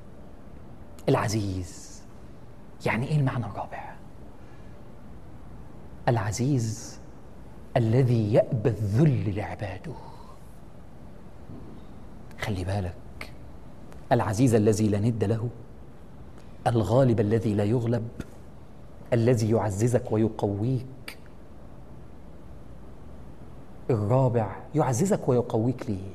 العزيز يعني إيه المعنى الرابع؟ العزيز الذي يأبى الذل لعباده. خلي بالك، العزيز الذي لا ند له، الغالب الذي لا يغلب، الذي يعززك ويقويك. الرابع يعززك ويقويك ليه؟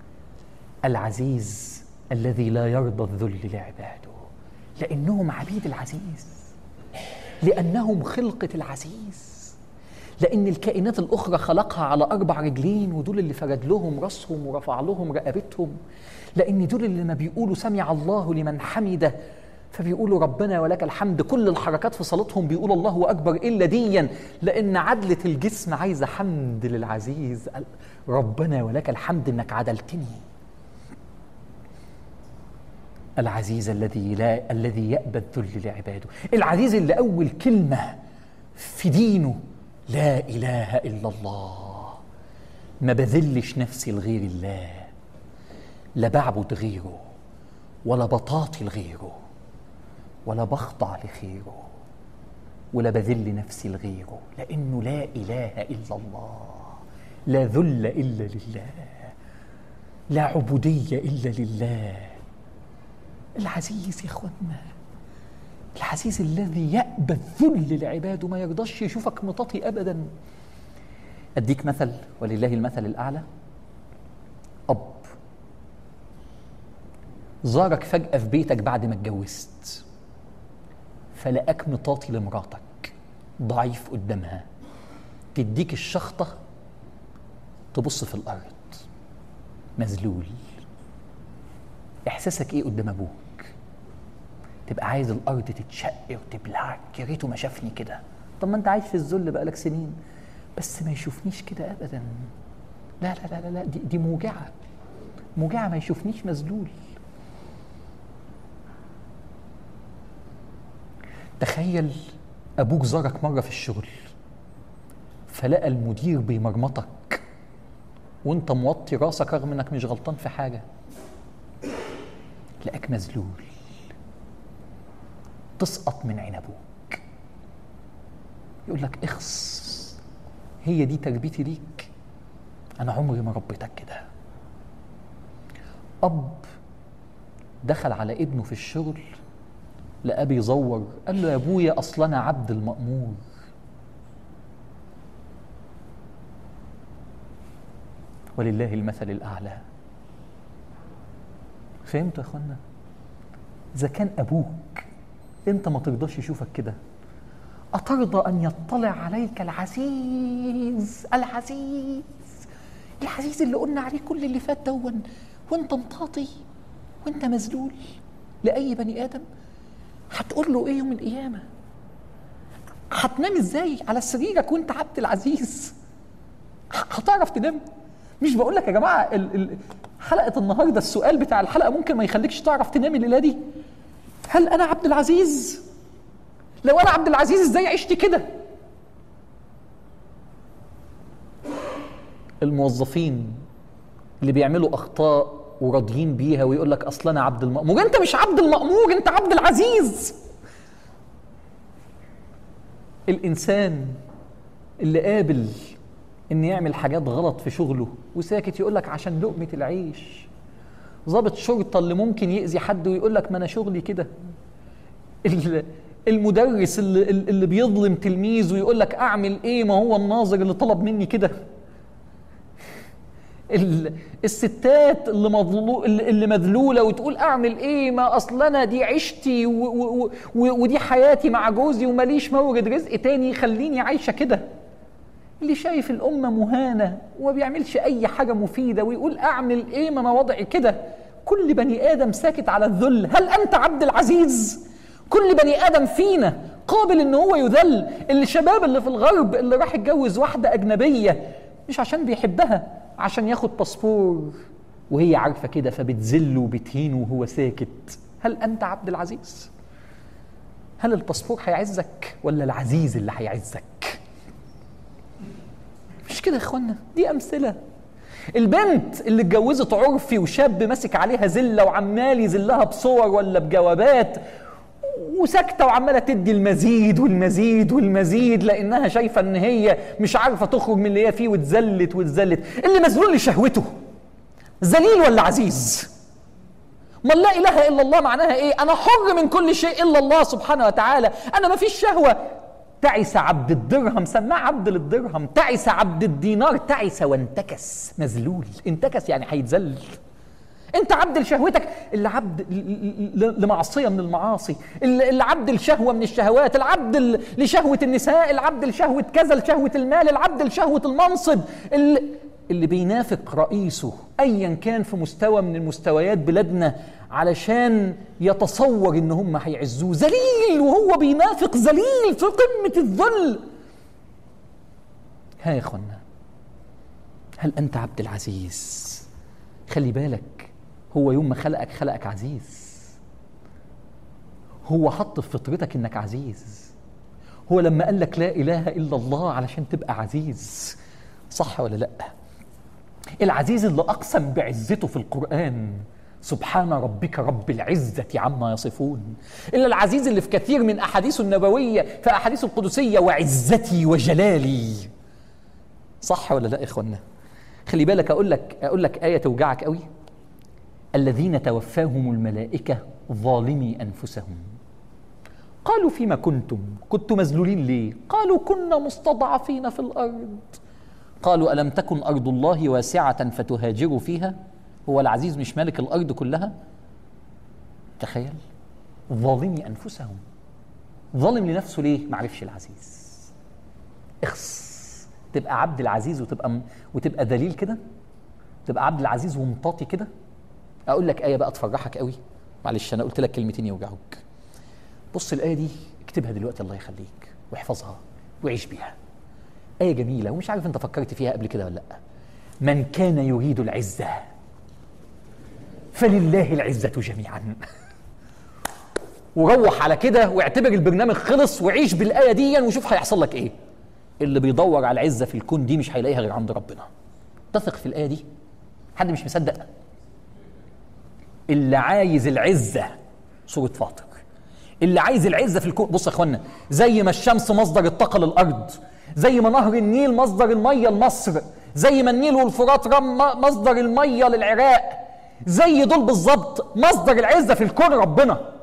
العزيز الذي لا يرضى الذل لعباده، لأنهم عبيد العزيز، لأنهم خلقة العزيز، لأن الكائنات الأخرى خلقها على 4 رجلين، ودول اللي فرد لهم رأسهم ورفع لهم رقبتهم، لأن دول اللي ما بيقولوا سمع الله لمن حمده فبيقولوا ربنا ولك الحمد. كل الحركات في صلاتهم بيقولوا الله أكبر إلا ديا، لأن عدلة الجسم عايزة حمد للعزيز. ربنا ولك الحمد إنك عدلتني. العزيز الذي يأبى الذل لعباده، العزيز اللي أول كلمة في دينه لا إله إلا الله. ما بذلش نفسي لغير الله، لا بعبد غيره ولا بطاطي لغيره ولا بخضع لخيره ولا بذل نفسي لغيره، لأنه لا إله إلا الله، لا ذل إلا لله، لا عبودية إلا لله. العزيز يا إخوانا، العزيز الذي يأبى الذل لعباده، ما يرضاش يشوفك مطاطي أبدا. أديك مثل ولله المثل الأعلى. أب زارك فجأة في بيتك بعد ما اتجوزت، فلقاك مطاطي لمراتك، ضعيف قدامها، تديك الشخطة تبص في الأرض مذلول. إحساسك إيه قدام أبوك؟ تبقى عايز الأرض تتشق وتبلعك، يا ريته ما شافني كده. طب ما أنت عايش في الذل بقالك سنين، بس ما يشوفنيش كده أبدا. لا لا لا لا، دي موجعة، موجعة ما يشوفنيش مذلول. تخيل أبوك زارك مرة في الشغل، فلقى المدير بيمرمطك وانت موطي راسك رغم انك مش غلطان في حاجة، لقاك مذلول، تسقط من عين أبوك، يقول لك اخص، هي دي تربيتي ليك؟ أنا عمري ما ربيتك كده. أب دخل على ابنه في الشغل، لقاه بيزور، قال له يا أبويا أصل أنا عبد المأمور. ولله المثل الأعلى. فهمتوا يا اخوانا؟ إذا كان أبوك أنت ما ترضاش يشوفك كده، أترضى أن يطلع عليك العزيز العزيز اللي قلنا عليه كل اللي فات دون، وأنت مطاطي وأنت مذلول لأي بني آدم؟ هتقول له إيه يوم القيامة؟ هتنام إزاي على سريرك وأنت عبد العزيز؟ هتعرف تنام؟ مش بقول لك يا جماعة حلقة النهاردة السؤال بتاع الحلقة ممكن ما يخليكش تعرف تنام الليلة دي. هل أنا عبد العزيز؟ لو أنا عبد العزيز إزاي عشت كده؟ الموظفين اللي بيعملوا أخطاء وراضيين بيها ويقول لك أصل أنا عبد المأمور، أنت مش عبد المأمور، أنت عبد العزيز. الإنسان اللي قابل إن يعمل حاجات غلط في شغله وساكت يقول لك عشان لقمة العيش. ضابط شرطة اللي ممكن يأذي حد ويقول لك ما أنا شغلي كده. المدرس اللي بيظلم تلميذ ويقول لك أعمل إيه، ما هو الناظر اللي طلب مني كده. الستات اللي مذلولة وتقول أعمل إيه، ما أصل أنا دي عشتي ودي حياتي مع جوزي وماليش مورد رزق تاني يخليني عايشة كده. اللي شايف الأمة مهانة وما بيعملش أي حاجة مفيدة ويقول أعمل إيه، ما أنا وضعي كده. كل بني آدم ساكت على الذل. هل أنت عبد العزيز؟ كل بني آدم فينا قابل إن هو يذل. الشباب اللي في الغرب اللي راح يتجوز واحدة أجنبية مش عشان بيحبها، عشان ياخد باسبور، وهي عارفة كده فبتذله وبتهينه وهو ساكت. هل أنت عبد العزيز؟ هل الباسبور هيعزك ولا العزيز اللي هيعزك؟ مش كده يا اخوانا؟ دي أمثلة. البنت اللي اتجوزت عرفي وشاب ماسك عليها زلة وعمال يزلها بصور ولا بجوابات وساكتة وعمالة تدي المزيد والمزيد والمزيد لأنها شايفة إن هي مش عارفة تخرج من اللي هي فيه وتزلت. اللي مذلول لشهوته ذليل ولا عزيز؟ ما لا إله إلا الله معناها إيه؟ أنا حر من كل شيء إلا الله سبحانه وتعالى. أنا ما فيش شهوة. تعس عبد الدرهم، سماه عبد للدرهم. تعس عبد الدينار، تعس وانتكس. مذلول، انتكس يعني هيتذل. انت عبد لشهوتك، اللي عبد لمعصيه من المعاصي، اللي عبد لشهوه من الشهوات، العبد لشهوه النساء، العبد لشهوه كذا، لشهوه المال، العبد لشهوه المنصب، اللي بينافق رئيسه ايا كان في مستوى من المستويات بلادنا علشان يتصور ان هم هيعزوه. ذليل وهو بينافق، ذليل في قمه الذل. ها يا اخوانا، هل انت عبد العزيز؟ خلي بالك، هو يوم ما خلقك عزيز. هو حط في فطرتك انك عزيز. هو لما قال لك لا اله الا الله علشان تبقى عزيز. صح ولا لا؟ العزيز اللي اقسم بعزته في القرآن، سبحان ربك رب العزة عما يصفون. إلا العزيز اللي في كثير من أحاديثه النبوية، في أحاديث القدسية، وعزتي وجلالي. صح ولا لا يا إخوانا؟ خلي بالك، أقول لك آية توجعك قوي. الذين توفاهم الملائكة ظالمي أنفسهم قالوا فيما كنتم مذلولين ليه؟ قالوا كنا مستضعفين في الأرض. قالوا ألم تكن أرض الله واسعة فتهاجروا فيها؟ هو العزيز مش مالك الأرض كلها؟ تخيل، ظالمي أنفسهم. ظالم لنفسه ليه؟ معرفش العزيز. اخس، تبقى عبد العزيز وتبقى ذليل كده؟ تبقى عبد العزيز ومطاطي كده؟ أقول لك آية بقى تفرحك قوي. معلش أنا قلت لك كلمتين يوجعوك. بص الآية دي، اكتبها دلوقتي الله يخليك واحفظها وعيش بيها. آية جميلة ومش عارف أنت فكرت فيها قبل كده ولا لأ. من كان يريد العزة فلله العزة جميعا. وروح على كده واعتبر البرنامج خلص وعيش بالآية دي وشوف هيحصل لك إيه. اللي بيدور على العزة في الكون دي مش هيلاقيها غير عند ربنا. تثق في الآية دي. حد مش مصدق؟ اللي عايز العزة، سورة فاطر، اللي عايز العزة في الكون. بص يا اخوانا، زي ما الشمس مصدر الطاقة للأرض، زي ما نهر النيل مصدر المية لمصر، زي ما النيل والفرات مصدر المية للعراق، زي دول بالظبط مصدر العزة في الكون ربنا.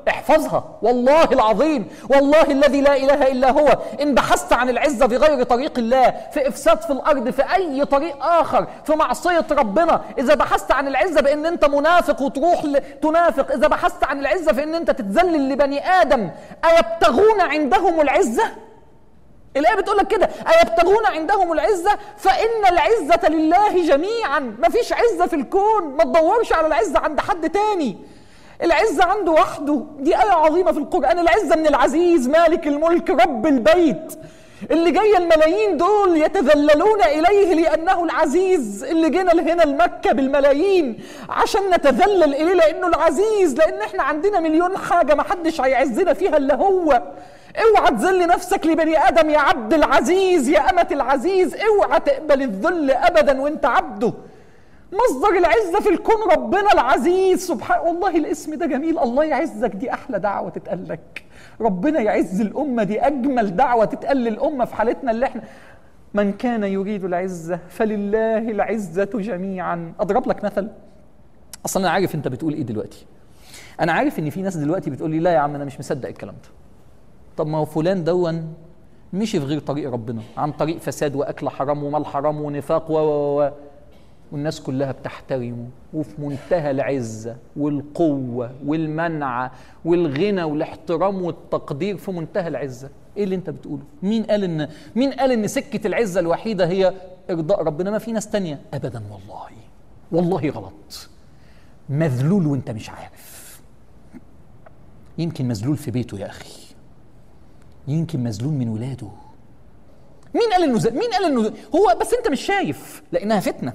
احفظها والله العظيم، والله الذي لا إله إلا هو. إن بحثت عن العزة بغير طريق الله، في إفساد في الأرض، في أي طريق آخر، في معصية ربنا، إذا بحثت عن العزة بأن أنت منافق وتروح تنافق، إذا بحثت عن العزة في أن أنت تتذلل لبني آدم، أيبتغون عندهم العزة؟ الآية بتقول لك كده، أيبتغون عندهم العزة؟ فإن العزة لله جميعا. ما فيش عزة في الكون، ما تدورش على العزة عند حد تاني، العزة عنده وحده. دي آية عظيمة في القرآن. العزة من العزيز مالك الملك رب البيت. اللي جاية الملايين دول يتذللون إليه لأنه العزيز. اللي جينا لهنا المكة بالملايين عشان نتذلل إليه لأنه العزيز، لأن احنا عندنا مليون حاجة ما حدش هيعزنا فيها إلا هو. اوعى تذل نفسك لبني آدم يا عبد العزيز، يا أمة العزيز، اوعى تقبل الذل أبدا وانت عبده. مصدر العزة في الكون ربنا العزيز سبحانه. والله الاسم ده جميل، الله يعزك، دي أحلى دعوة تتقال لك. ربنا يعز الأمة، دي أجمل دعوة تتقال للأمة في حالتنا اللي احنا. من كان يريد العزة فلله العزة جميعا. أضرب لك مثل. أصلا أنا عارف أنت بتقول إيه دلوقتي. أنا عارف إن في ناس دلوقتي بتقول لي لا يا عم أنا مش مصدق الكلام ده. طب ما هو فلان دون مشي في غير طريق ربنا، عن طريق فساد وأكل حرام ومال حرام ونفاق والناس كلها بتحترمه، وفي منتهى العزة والقوة والمنعة والغنى والاحترام والتقدير، في منتهى العزة. ايه اللي انت بتقوله؟ مين قال ان سكة العزة الوحيدة هي ارضاء ربنا؟ ما في ناس تانية ابدا. والله غلط. مذلول وانت مش عارف. يمكن مذلول في بيته يا اخي، يمكن مذلول من ولاده. مين قال انه هو بس انت مش شايف لانها فتنة،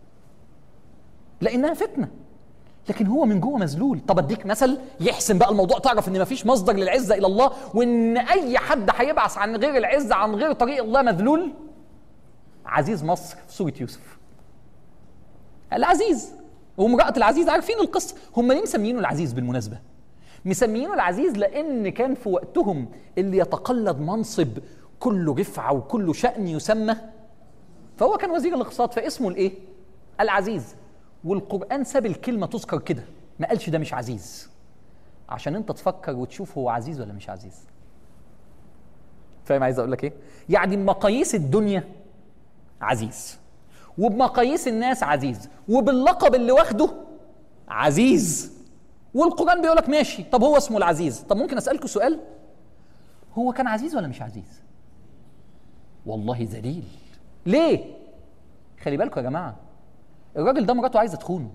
لكن هو من جوه مذلول. طب اديك مثل يحسن بقى الموضوع، تعرف ان مفيش مصدر للعزة الى الله، وان اي حد هيبعث عن غير العزة عن غير طريق الله مذلول. عزيز مصر في سورة يوسف، العزيز وامرأة العزيز. عارفين القصة؟ هم ليه مسمينه العزيز بالمناسبة؟ مسمينه العزيز لان كان في وقتهم اللي يتقلد منصب كله رفعة وكله شأن يسمى، فهو كان وزير الاقتصاد، فاسمه الايه؟ العزيز. والقرآن ساب الكلمة تذكر كده، ما قالش ده مش عزيز، عشان انت تفكر وتشوف هو عزيز ولا مش عزيز. فاهم عايز اقول لك ايه؟ يعني بمقاييس الدنيا عزيز، وبمقاييس الناس عزيز، وباللقب اللي واخده عزيز. والقرآن بيقول لك ماشي، طب هو اسمه العزيز. طب ممكن اسألكوا سؤال؟ هو كان عزيز ولا مش عزيز؟ والله ذليل. ليه؟ خلي بالكوا يا جماعة، الراجل ده مراته عايزة تخونه.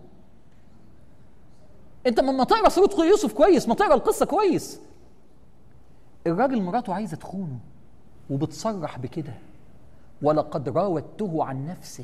انت ما تقرأ سورة يوسف كويس، ما تقرأ القصة كويس. الراجل مراته عايزة تخونه وبتصرح بكده، ولقد راودته عن نفسه.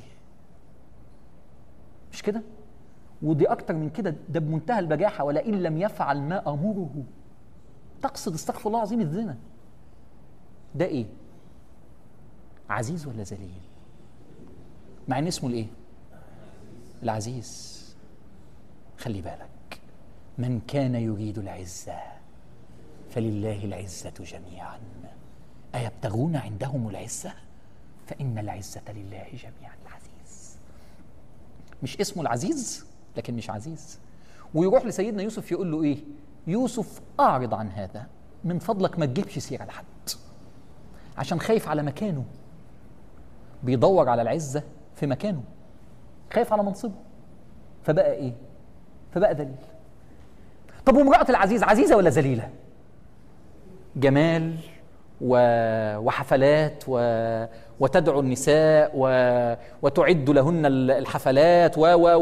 مش كده؟ ودي أكتر من كده، ده بمنتهى البجاحة، ولئن لم يفعل ما أمره. تقصد استغفر الله العظيم الزنا. ده إيه؟ عزيز ولا ذليل؟ مع إن اسمه الإيه؟ العزيز. خلي بالك، من كان يريد العزة فلله العزة جميعا. أيبتغون عندهم العزة؟ فإن العزة لله جميعا. العزيز مش اسمه العزيز، لكن مش عزيز. ويروح لسيدنا يوسف يقول له إيه؟ يوسف أعرض عن هذا، من فضلك ما تجيبش سيرة لحد، عشان خايف على مكانه، بيدور على العزة في مكانه، خايف على منصبه، فبقى إيه؟ فبقى ذليل. طب وامرأة العزيز عزيزة ولا ذليلة؟ جمال وحفلات وتدعو النساء وتعد لهن الحفلات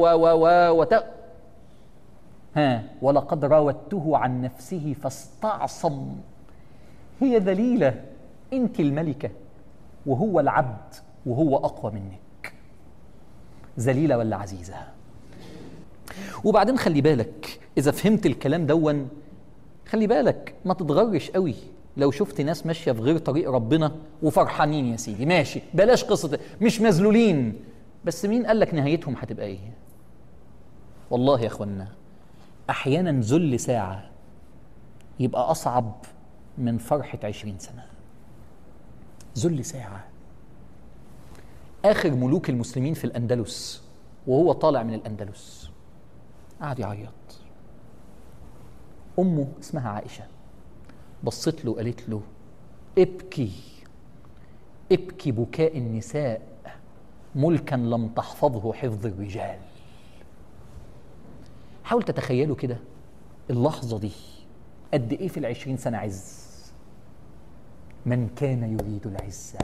ولقد راودته عن نفسه فاستعصم. هي ذليلة، انت الملكة وهو العبد وهو أقوى منك. ذليلة ولا عزيزة؟ وبعدين خلي بالك، إذا فهمت الكلام دون، خلي بالك ما تتغرش قوي لو شفت ناس ماشية في غير طريق ربنا وفرحانين. يا سيدي ماشي، بلاش قصة مش مذلولين، بس مين قال لك نهايتهم هتبقى ايه؟ والله يا اخوانا احيانا ذل ساعة يبقى اصعب من فرحة 20 سنة. ذل ساعة. اخر ملوك المسلمين في الاندلس وهو طالع من الاندلس قعد يعيط، أمه اسمها عائشة بصت له وقالت له ابكي ابكي بكاء النساء ملكا لم تحفظه حفظ الرجال. حاول تتخيلوا كده اللحظة دي قد ايه في 20 سنة عز. من كان يريد العزة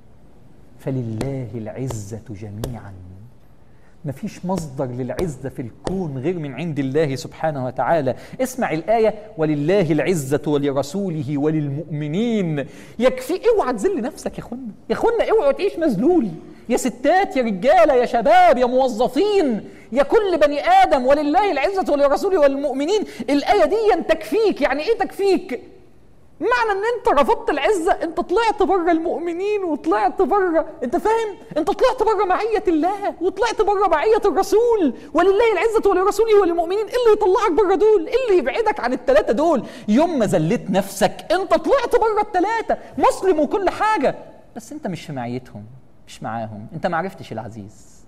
فلله العزة جميعا. مفيش مصدر للعزة في الكون غير من عند الله سبحانه وتعالى. اسمع الآية ولله العزة ولرسوله وللمؤمنين. يكفي. اوعى تذل نفسك يا اخوانا، يا اخوانا اوعوا تعيش مذلول، يا ستات يا رجالة يا شباب يا موظفين يا كل بني آدم. ولله العزة ولرسوله وللمؤمنين. الآية دي تكفيك. يعني ايه تكفيك؟ معنى ان انت رفضت العزة انت طلعت بره المؤمنين وطلعت بره، انت فاهم؟ انت طلعت بره معية الله وطلعت بره معية الرسول. ولله العزة ولرسوله وللمؤمنين. ايه اللي يطلعك بره دول؟ ايه اللي يبعدك عن الثلاثة دول؟ يوم ما ذليت نفسك انت طلعت بره الثلاثة، مسلم وكل حاجة، بس انت مش في معيتهم، مش معاهم. انت ما عرفتش العزيز،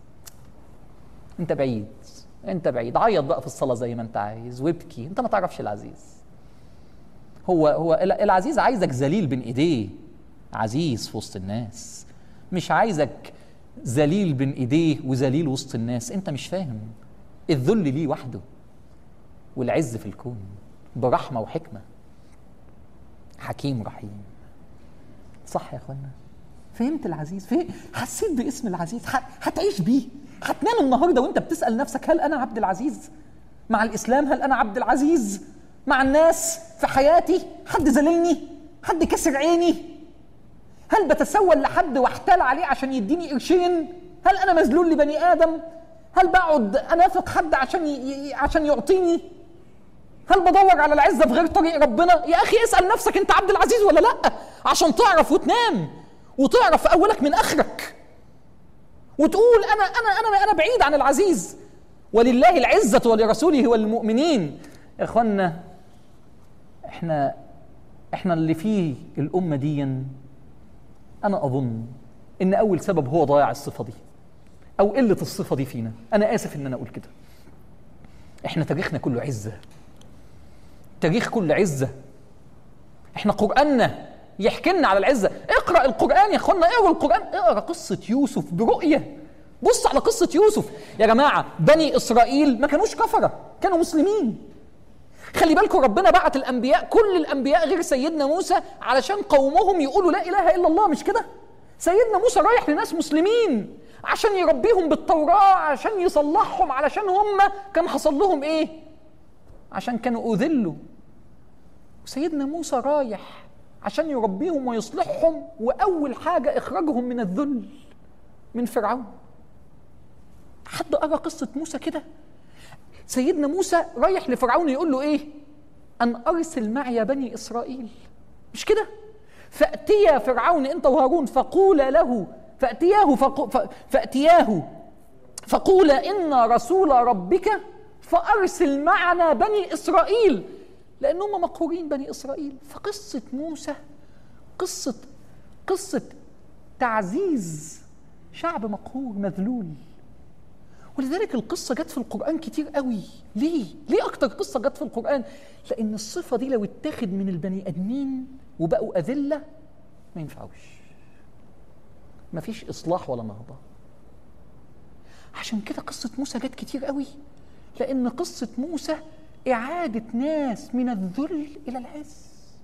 انت بعيد، انت بعيد. عيط بقى في الصلاة زي ما انت عايز وابكي، انت ما تعرفش العزيز. هو العزيز عايزك ذليل بين ايديه، عزيز في وسط الناس، مش عايزك ذليل بين ايديه وذليل وسط الناس. انت مش فاهم. الذل ليه وحده والعز في الكون برحمة وحكمة. حكيم رحيم. صح يا اخوانا؟ فهمت العزيز؟ حسيت باسم العزيز؟ هتعيش بيه. هتنام النهارده وانت بتسأل نفسك هل انا عبد العزيز؟ مع الاسلام هل انا عبد العزيز؟ مع الناس في حياتي حد ذللني؟ حد كسر عيني؟ هل بتسول لحد واحتال عليه عشان يديني قرشين؟ هل انا مذلول لبني ادم؟ هل بقعد انافق حد عشان يعطيني؟ هل بدور على العزه في غير طريق ربنا؟ يا اخي اسال نفسك انت عبد العزيز ولا لا، عشان تعرف وتنام وتعرف اولك من اخرك وتقول انا بعيد عن العزيز. ولله العزه ولرسوله وللمؤمنين. يا اخوانا احنا اللي فيه الامه دي، انا اظن ان اول سبب هو ضياع الصفه دي او قله الصفه دي فينا. انا اسف ان انا اقول كده. احنا تاريخنا كله عزه، تاريخ كله عزه. احنا قراننا يحكي لنا على العزه. اقرا القران يا اخوانا، اقرا القران، اقرا قصه يوسف برؤيه. بص على قصه يوسف يا جماعه. بني اسرائيل ما كانوش كفره، كانوا مسلمين. خلي بالكم ربنا بعت الانبياء، كل الانبياء غير سيدنا موسى، علشان قومهم يقولوا لا اله الا الله، مش كده؟ سيدنا موسى رايح لناس مسلمين عشان يربيهم بالتوراة، عشان يصلحهم، علشان هم كان حصل لهم ايه؟ عشان كانوا اذلوا. سيدنا موسى رايح عشان يربيهم ويصلحهم، واول حاجة اخراجهم من الذل من فرعون. حد قرأ قصة موسى كده؟ سيدنا موسى رايح لفرعون يقول له ايه؟ ان ارسل معي بني اسرائيل، مش كده؟ فاتيا فرعون انت وهارون فقولا له، فاتياه فقولا انا رسول ربك فارسل معنا بني اسرائيل، لانهم مقهورين بني اسرائيل. فقصه موسى قصه تعزيز شعب مقهور مذلول. ولذلك القصة جت في القرآن كتير قوي. ليه أكتر قصة جت في القرآن؟ لأن الصفة دي لو اتاخد من البني آدمين وبقوا أذلة ما ينفعوش، مفيش إصلاح ولا نهضة. عشان كده قصة موسى جت كتير قوي، لأن قصة موسى إعادة ناس من الذل إلى العز.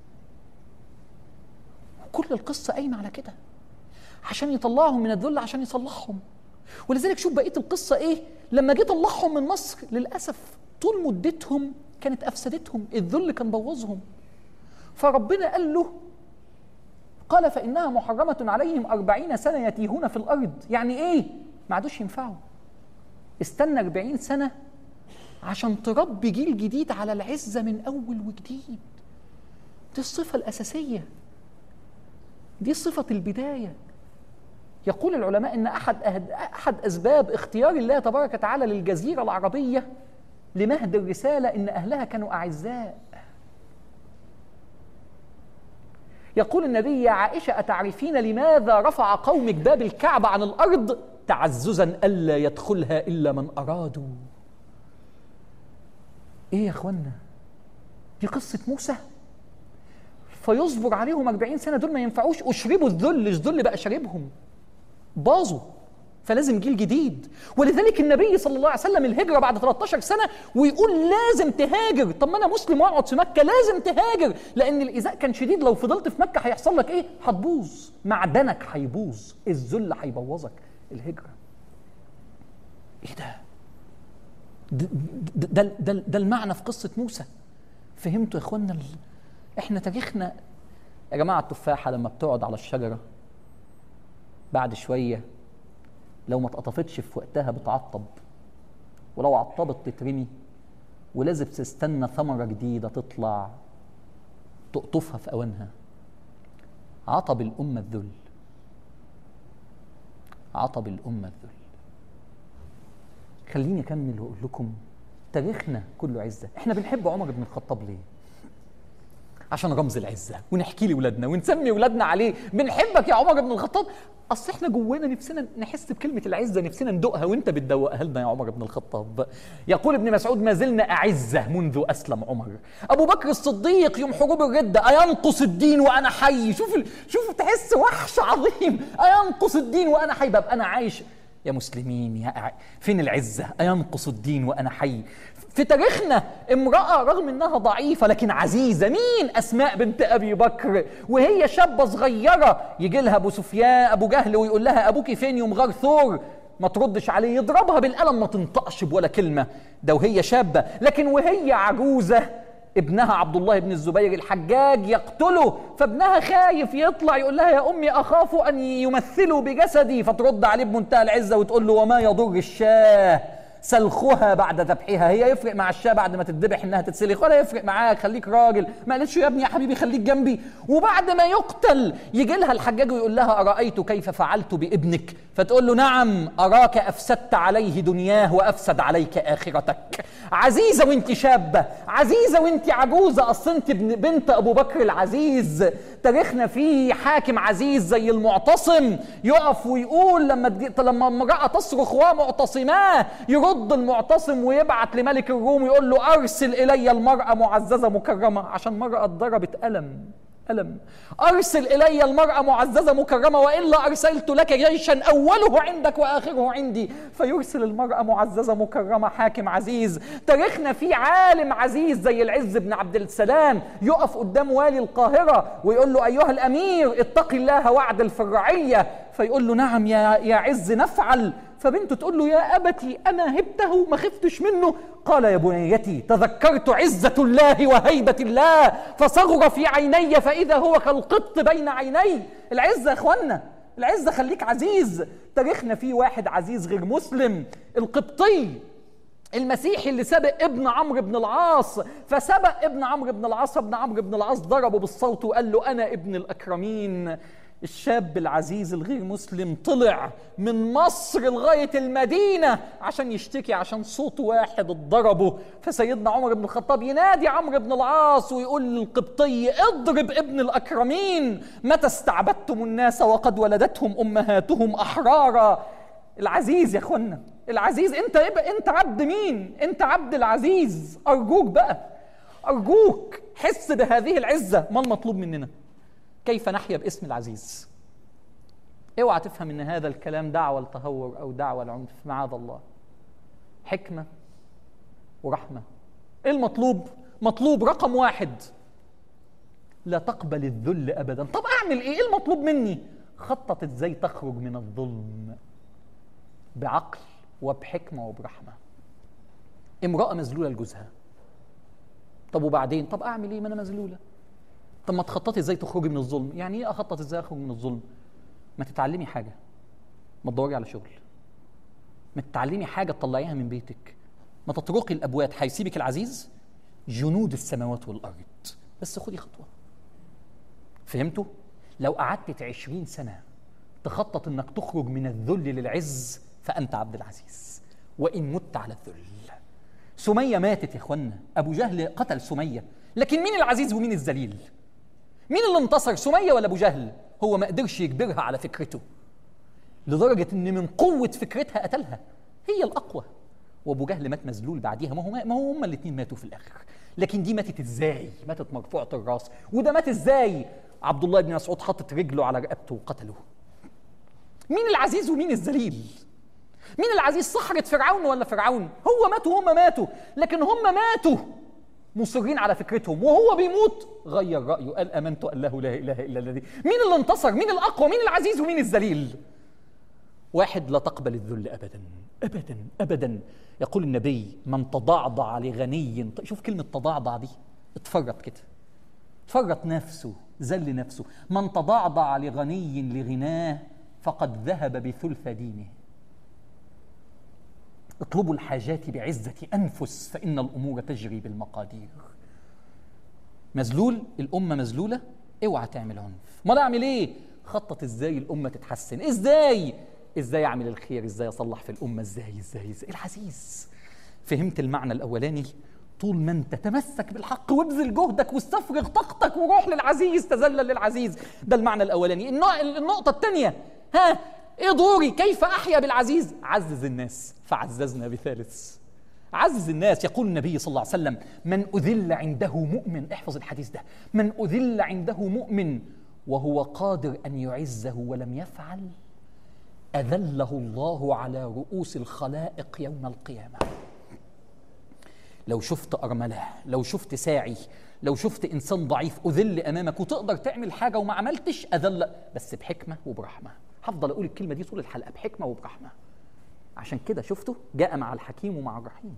وكل القصة قايمة على كده، عشان يطلعهم من الذل، عشان يصلحهم. ولذلك شوف بقية القصة ايه؟ لما جه طلعهم من مصر للأسف طول مدتهم كانت أفسدتهم، الذل كان بوظهم. فربنا قال له قال فإنها محرمة عليهم 40 سنة يتيهون في الأرض. يعني ايه؟ ما عادوش ينفعوا. استنى 40 سنة عشان تربي جيل جديد على العزة من أول وجديد. دي الصفة الأساسية، دي صفة البداية. يقول العلماء إن أحد أسباب اختيار الله تبارك وتعالى للجزيرة العربية لمهد الرسالة إن أهلها كانوا أعزاء. يقول النبي يا عائشة أتعرفين لماذا رفع قومك باب الكعبة عن الأرض؟ تعززا ألا يدخلها إلا من أرادوا. إيه يا أخوانا؟ دي قصة موسى. فيصبر عليهم 40 سنة، دول ما ينفعوش، أشربوا الذل، الذل بقى شاربهم، باظوا، فلازم جيل جديد. ولذلك النبي صلى الله عليه وسلم الهجرة بعد 13 سنة ويقول لازم تهاجر. طب ما أنا مسلم وأقعد في مكة، لازم تهاجر، لأن الإيذاء كان شديد، لو فضلت في مكة هيحصل لك إيه؟ هتبوظ، معدنك هيبوظ، الذل هيبوظك. الهجرة إيه ده؟ ده المعنى في قصة موسى. فهمتوا يا إخوانا؟ إحنا تاريخنا يا جماعة. التفاحة لما بتقعد على الشجرة بعد شوية لو ما اتقطفتش في وقتها بتعطب، ولو عطبت تترمي، ولازم تستنى ثمرة جديدة تطلع تقطفها في أوانها. عطب الأمة الذل، عطب الأمة الذل. خليني أكمل وأقول لكم تاريخنا كله عزة. إحنا بنحب عمر بن الخطاب ليه؟ عشان رمز العزة، ونحكي لأولادنا ونسمي أولادنا عليه، بنحبك يا عمر بن الخطاب. أصل إحنا جوانا نفسنا نحس بكلمة العزة، نفسنا ندوقها، وإنت بتدوقها لنا يا عمر بن الخطاب. يقول ابن مسعود: ما زلنا أعزة منذ أسلم عمر. أبو بكر الصديق يوم حروب الردة: أينقص الدين وأنا حي؟ شوف تحس وحش عظيم، أينقص الدين وأنا حي؟ ببقى أنا عايش يا مسلمين، فين العزة؟ أينقص الدين وأنا حي. في تاريخنا امرأة رغم انها ضعيفة لكن عزيزة. مين؟ أسماء بنت أبي بكر، وهي شابة صغيرة يجي لها أبو سفيان أبو جهل ويقول لها: أبوك فين يوم غار ثور؟ ما تردش عليه، يضربها بالقلم ما تنطقش بولا كلمة، ده وهي شابة. لكن وهي عجوزة ابنها عبد الله بن الزبير الحجاج يقتله، فابنها خايف يطلع يقول لها: يا أمي أخاف أن يمثلوا بجسدي، فترد عليه بمنتهى العزة وتقول له: وما يضر الشاه سلخها بعد ذبحها. هي يفرق مع الشاه بعد ما تتذبح انها تتسلخ؟ ولا يفرق معاك، خليك راجل. ما قالتش يا ابني يا حبيبي خليك جنبي. وبعد ما يقتل يجي لها الحجاج ويقول لها: أرأيت كيف فعلت بابنك؟ فتقول له: نعم، أراك أفسدت عليه دنياه وأفسد عليك آخرتك. عزيزة وانت شابة، عزيزة وانت عجوزة، أصل انت بنت أبو بكر العزيز. تاريخنا فيه حاكم عزيز زي المعتصم يقف ويقول لما امرأة تصرخ ومعتصماه، يرد المعتصم ويبعت لملك الروم ويقول له: أرسل إلي المرأة معززة مكرمة، عشان مرأة اتضربت ألم. أرسل إلي المرأة معززة مكرمة وإلا أرسلت لك جيشا أوله عندك وآخره عندي. فيرسل المرأة معززة مكرمة، حاكم عزيز. تاريخنا فيه عالم عزيز زي العز بن عبد السلام يقف قدام والي القاهرة ويقول له: أيها الأمير اتق الله واعدل في الرعية. فيقول له: نعم يا عز نفعل. فبنته تقول له: يا أبتي أنا هبته ما خفتش منه. قال: يا بنيتي تذكرت عزة الله وهيبة الله فصغر في عيني فإذا هو كالقط بين عيني. العزة يا إخوانا، العزة، خليك عزيز. تاريخنا فيه واحد عزيز غير مسلم، القبطي المسيحي اللي سبق ابن عمرو بن العاص، فسبق ابن عمرو بن العاص، فابن عمرو بن العاص ضربه بالصوت وقال له: أنا ابن الأكرمين. الشاب العزيز الغير مسلم طلع من مصر لغاية المدينة عشان يشتكي عشان صوت واحد اتضربه. فسيدنا عمر بن الخطاب ينادي عمرو بن العاص ويقول للقبطي: اضرب ابن الأكرمين، متى استعبدتم الناس وقد ولدتهم أمهاتهم أحرارا. العزيز يا اخوانا، العزيز. انت عبد مين؟ انت عبد العزيز. أرجوك بقى، أرجوك حس بهذه العزة. ما المطلوب مننا؟ كيف نحيا باسم العزيز؟ اوعى تفهم ان هذا الكلام دعوة التهور او دعوة العنف، معاذ الله. حكمة ورحمة. ايه المطلوب؟ مطلوب رقم 1: لا تقبل الذل ابدا. طب اعمل ايه؟ ايه المطلوب مني؟ خطط ازاي تخرج من الظلم بعقل وبحكمة وبرحمة. امرأة مذلولة لجوزها، طب وبعدين؟ طب اعمل ايه؟ ما انا مذلولة. طب ما تخططي ازاي تخرجي من الظلم. يعني ايه اخطط ازاي اخرج من الظلم؟ ما تتعلمي حاجه، ما تدوري على شغل، ما تتعلمي حاجه تطلعيها من بيتك، ما تطرقي الابواب. هيسيبك العزيز جنود السماوات والارض، بس خدي خطوه. فهمتوا؟ لو قعدت 20 سنه تخطط انك تخرج من الذل للعز فانت عبد العزيز، وان مت على الذل. سميه ماتت يا اخوانا، ابو جهل قتل سميه، لكن مين العزيز ومين الذليل؟ مين اللي انتصر، سمية ولا أبو جهل؟ هو ما قدرش يجبرها على فكرته، لدرجة إن من قوة فكرتها قتلها، هي الأقوى. وأبو جهل مات مذلول بعديها. ما هو هما الاثنين ماتوا في الآخر، لكن دي ماتت ازاي؟ ماتت مرفوعة الراس. وده مات ازاي؟ عبد الله بن مسعود حطت رجله على رقبته وقتله. مين العزيز ومين الذليل؟ مين العزيز؟ سحرة فرعون ولا فرعون؟ هو مات وهم ماتوا، لكن هم ماتوا مصرين على فكرتهم، وهو بيموت غير رأيه، قال آمنت أن لا إله إلا الذي. مين اللي انتصر؟ مين الأقوى؟ مين العزيز ومين الذليل؟ واحد لا تقبل الذل أبدا أبدا أبدا. يقول النبي: من تضعضع لغني، شوف كلمة تضعضع دي، اتفرط كده، اتفرط نفسه، ذل نفسه. من تضعضع لغني لغناه فقد ذهب بثلث دينه. اطلبوا الحاجات بعزة أنفس فإن الأمور تجري بالمقادير. مذلول، الأمة مذلولة، اوعى تعمل عنف. ما اعمل ايه؟ خطط ازاي الأمة تتحسن، ازاي اعمل الخير، ازاي اصلح في الأمة، ازاي العزيز. فهمت المعنى الأولاني؟ طول ما انت تمسك بالحق وابذل جهدك واستفرغ طاقتك وروح للعزيز، تذلل للعزيز. ده المعنى الأولاني. النقطة الثانية، ايه دوري؟ كيف احيا بالعزيز؟ عزز الناس، فعززنا بثالث. عزز الناس. يقول النبي صلى الله عليه وسلم: من أذل عنده مؤمن، احفظ الحديث ده، من أذل عنده مؤمن وهو قادر أن يعزه ولم يفعل، أذله الله على رؤوس الخلائق يوم القيامة. لو شفت أرملة، لو شفت ساعي، لو شفت إنسان ضعيف أذل أمامك وتقدر تعمل حاجة وما عملتش، أذل، بس بحكمة وبرحمة. هفضل أقول الكلمة دي طول الحلقة، بحكمة وبرحمة. عشان كده شفته جاء مع الحكيم ومع الرحيم.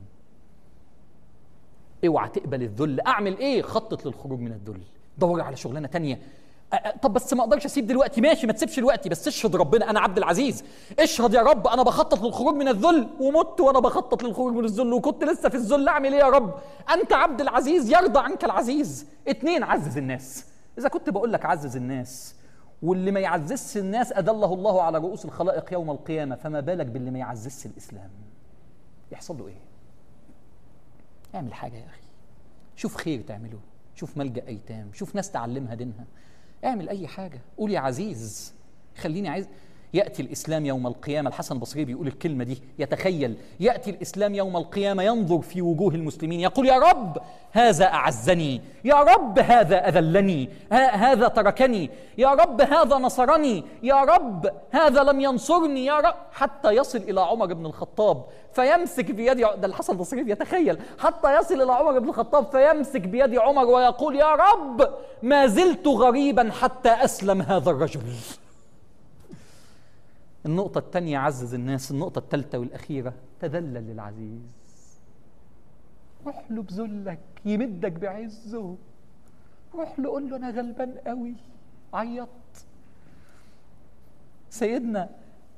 اوعى تقبل الذل. أعمل إيه؟ خطط للخروج من الذل، دور على شغلانة تانية. طب بس ما اقدرش اسيب دلوقتي. ماشي، ما تسيبش دلوقتي، بس اشهد ربنا انا عبد العزيز. اشهد يا رب انا بخطط للخروج من الذل، ومت وانا بخطط للخروج من الذل، وكنت لسه في الذل. اعمل ايه يا رب؟ انت عبد العزيز، يرضى عنك العزيز. 2، عزز الناس. اذا كنت بقول لك عزز الناس، واللي ما يعززش الناس أدله الله على رؤوس الخلائق يوم القيامة، فما بالك باللي ما يعززش الإسلام؟ يحصل له ايه؟ اعمل حاجة يا اخي، شوف خير تعمله، شوف ملجأ ايتام، شوف ناس تعلمها دينها، اعمل اي حاجة. قول يا عزيز خليني عايز. يأتي الإسلام يوم القيامة، الحسن البصري بيقول الكلمة دي، يتخيل يأتي الإسلام يوم القيامة ينظر في وجوه المسلمين يقول: يا رب هذا أعزني، يا رب هذا أذلني، هذا تركني، يا رب هذا نصرني، يا رب هذا لم ينصرني، يا رب. حتى يصل إلى عمر بن الخطاب فيمسك بيد، ده الحسن البصري يتخيل، حتى يصل إلى عمر بن الخطاب فيمسك بيد عمر ويقول: يا رب ما زلت غريبا حتى أسلم هذا الرجل. النقطة الثانية عزز الناس. النقطة الثالثة والأخيرة تذلل للعزيز. روح له بذلك، يمدك بعزه. روح له قول له أنا غلبان قوي، عيط. سيدنا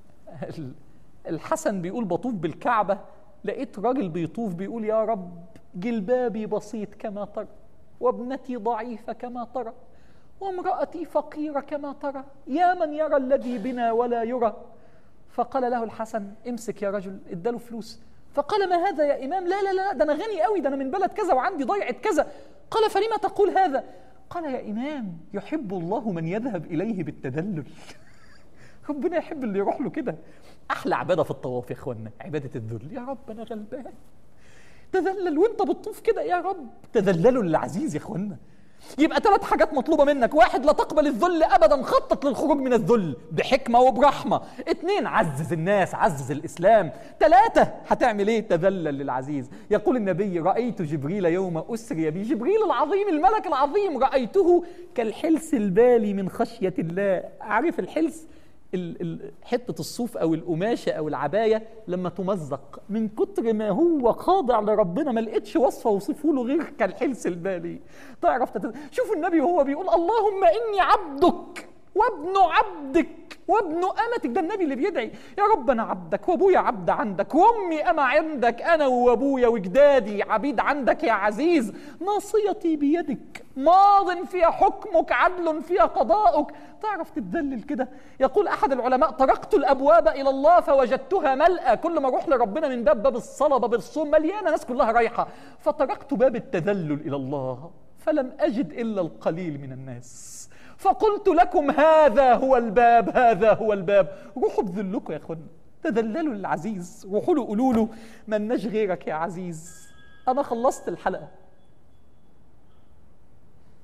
الحسن بيقول: بطوف بالكعبة لقيت راجل بيطوف بيقول: يا رب جلبابي بسيط كما ترى، وابنتي ضعيفة كما ترى، وامرأتي فقيرة كما ترى، يا من يرى الذي بنا ولا يرى. فقال له الحسن: امسك يا رجل. اداله فلوس. فقال: ما هذا يا إمام؟ لا لا لا، ده أنا غني قوي، ده أنا من بلد كذا وعندي ضيعة كذا. قال: فلما تقول هذا؟ قال: يا إمام يحب الله من يذهب إليه بالتذلل. ربنا يحب اللي يروح له كده. أحلى عبادة في الطواف يا إخوانا عبادة الذل. يا رب أنا غلبان، تذلل وانت بتطوف كده يا رب. تذللوا للعزيز يا إخوانا. يبقى 3 حاجات مطلوبة منك: 1 لا تقبل الذل أبدا، خطط للخروج من الذل بحكمة وبرحمة. 2 عزز الناس، عزز الإسلام. 3 هتعمل ايه؟ تذلل للعزيز. يقول النبي: رأيت جبريل يوم أسري بي، جبريل العظيم الملك العظيم، رأيته كالحلس البالي من خشية الله. عارف الحلس؟ حتة الصوف أو القماشة أو العباية لما تمزق من كتر ما هو خاضع لربنا، ما لقيتش وصفة وصفه له غير كالحلس البالي. تعرف شوف النبي وهو بيقول: اللهم إني عبدك وابن عبدك وابن أمتك. ده النبي اللي بيدعي: يا رب أنا عبدك وأبويا عبد عندك وأمي أما عندك، أنا وأبويا وجدادي عبيد عندك يا عزيز، ناصيتي بيدك، ماض فيها حكمك، عدل فيها قضاؤك. تعرف تتذلل كده؟ يقول أحد العلماء: طرقت الأبواب إلى الله فوجدتها ملأى. كل ما أروح لربنا من باب الصلاة، باب الصوم، مليانة ناس كلها رايحة. فطرقت باب التذلل إلى الله فلم أجد إلا القليل من الناس، فقلت لكم هذا هو الباب، هذا هو الباب. روحوا بذلكم يا اخوانا، تذللوا للعزيز، روحوا له قولوا له: مالناش غيرك يا عزيز. انا خلصت الحلقه،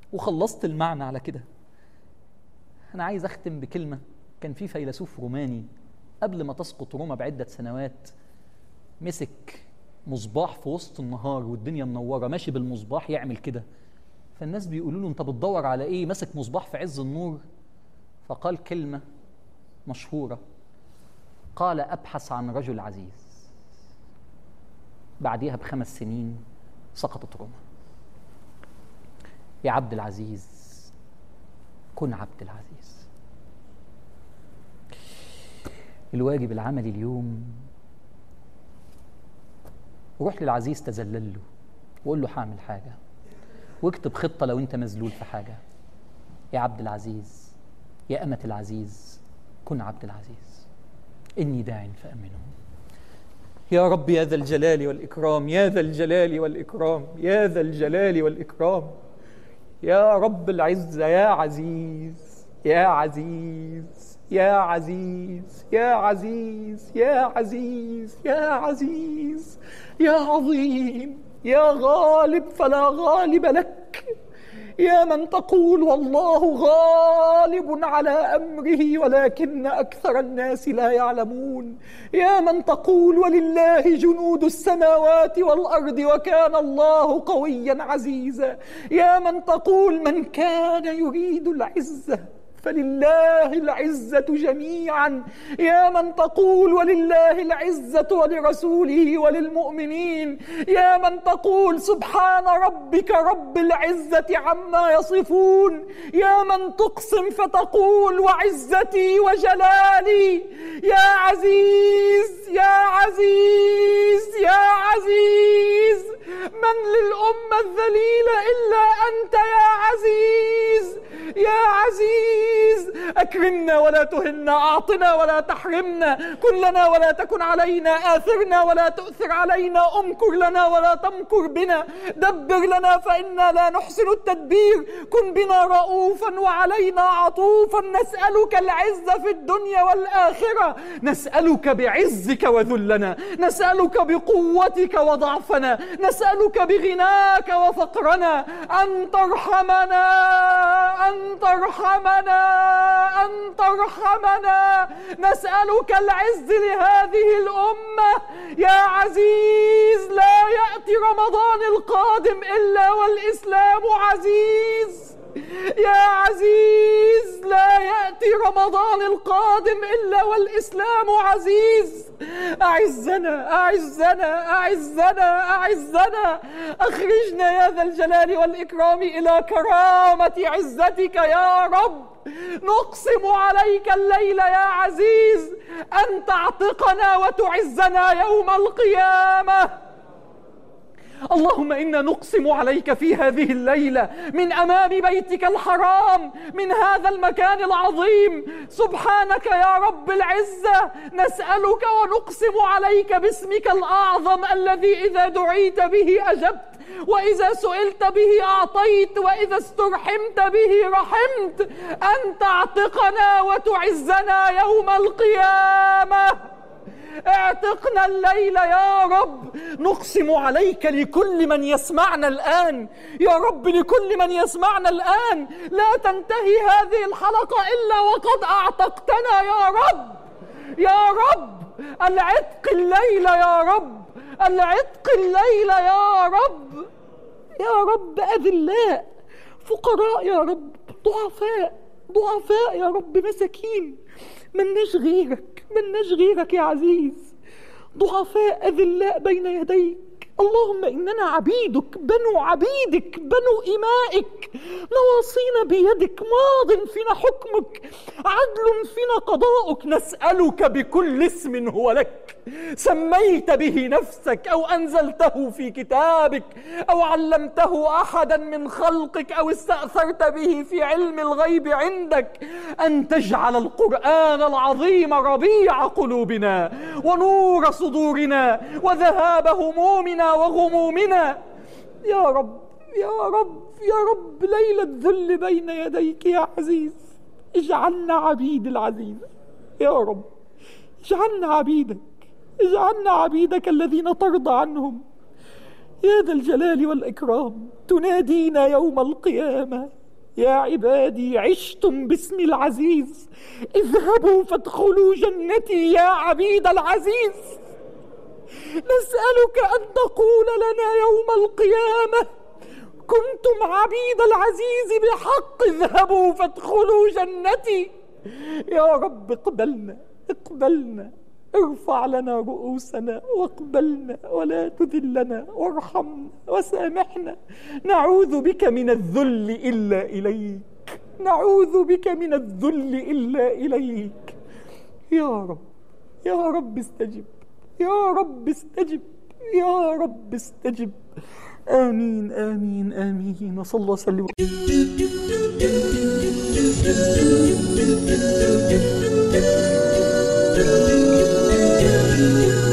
وخلصت المعنى على كده. أنا عايز أختم بكلمة. كان في فيلسوف روماني قبل ما تسقط روما بعدة سنوات، مسك مصباح في وسط النهار والدنيا منورة، ماشي بالمصباح يعمل كده، فالناس بيقولوا له أنت بتدور على إيه؟ مسك مصباح في عز النور، فقال كلمة مشهورة، قال أبحث عن رجل عزيز. بعدها ب5 سنين سقطت روما. يا عبد العزيز كن عبد العزيز. الواجب العملي اليوم، روح للعزيز تذلل له وقول له هعمل حاجة، واكتب خطة لو انت مذلول في حاجة. يا عبد العزيز، يا أمة العزيز، كن عبد العزيز. إني داع فأمنوا. يا رب يا ذا الجلال والإكرام، يا ذا الجلال والإكرام، يا ذا الجلال والإكرام، يا رب العزة، يا عزيز يا عزيز يا عزيز يا عزيز يا عزيز يا عزيز يا عظيم يا غالب فلا غالب لك، يا من تقول والله غالب على أمره ولكن أكثر الناس لا يعلمون، يا من تقول ولله جنود السماوات والأرض وكان الله قويا عزيزا، يا من تقول من كان يريد العزة فلله العزة جميعا، يا من تقول ولله العزة ولرسوله وللمؤمنين، يا من تقول سبحان ربك رب العزة عما يصفون، يا من تقسم فتقول وعزتي وجلالي، يا عزيز يا عزيز يا عزيز، من للأمة الذليلة إلا أنت يا عزيز يا عزيز، أكرمنا ولا تهنا، أعطنا ولا تحرمنا، كن لنا ولا تكن علينا، آثرنا ولا تؤثر علينا، أمكر لنا ولا تمكر بنا، دبر لنا فإنا لا نحسن التدبير، كن بنا رؤوفا وعلينا عطوفا، نسألك العزة في الدنيا والآخرة، نسألك بعزك وذلنا، نسألك بقوتك وضعفنا، نسألك بغناك وفقرنا، أن ترحمنا أن ترحمنا أن ترحمنا، نسألك العز لهذه الأمة يا عزيز، لا يأتي رمضان القادم إلا والإسلام عزيز، يا عزيز لا يأتي رمضان القادم إلا والإسلام عزيز، أعزنا أعزنا أعزنا أعزنا، أخرجنا يا ذا الجلال والإكرام إلى كرامة عزتك يا رب، نقسم عليك الليل يا عزيز أن تعتقنا وتعزنا يوم القيامة. اللهم إنا نقسم عليك في هذه الليلة من أمام بيتك الحرام، من هذا المكان العظيم، سبحانك يا رب العزة، نسألك ونقسم عليك باسمك الأعظم الذي إذا دعيت به أجبت، وإذا سئلت به أعطيت، وإذا استرحمت به رحمت، أن تعتقنا وتعزنا يوم القيامة. اعتقنا الليل يا رب، نقسم عليك لكل من يسمعنا الآن يا رب، لكل من يسمعنا الآن، لا تنتهي هذه الحلقة إلا وقد أعتقتنا يا رب، يا رب العتق الليل يا رب، العتق الليل يا رب، يا رب أذلاء فقراء يا رب، ضعفاء يا رب، مساكين، مناش غيرك يا عزيز، ضعفاء أذلاء بين يديك. اللهم إننا عبيدك، بنو عبيدك، بنو إمائك، نواصينا بيدك، ماض فينا حكمك، عدل فينا قضاؤك، نسألك بكل اسم هو لك سميت به نفسك أو أنزلته في كتابك أو علمته أحدا من خلقك أو استأثرت به في علم الغيب عندك، أن تجعل القرآن العظيم ربيع قلوبنا ونور صدورنا وذهاب همومنا وغمومنا. يا رب يا رب يا رب، ليلة ذل بين يديك يا عزيز، اجعلنا عبيد العزيز يا رب، اجعلنا عبيدك، اجعلنا عبيدك الذين ترضى عنهم يا ذا الجلال والإكرام. تنادينا يوم القيامة يا عبادي عشتم باسم العزيز، اذهبوا فادخلوا جنتي يا عبيد العزيز. نسألك أن تقول لنا يوم القيامة كنتم عبيد العزيز بحق، اذهبوا فادخلوا جنتي. يا رب اقبلنا اقبلنا، ارفع لنا رؤوسنا واقبلنا ولا تذلنا، وارحمنا وسامحنا. نعوذ بك من الذل إلا إليك، نعوذ بك من الذل إلا إليك. يا رب يا رب استجب، يا رب استجب، يا رب استجب. آمين آمين آمين. وصلى الله وسلم.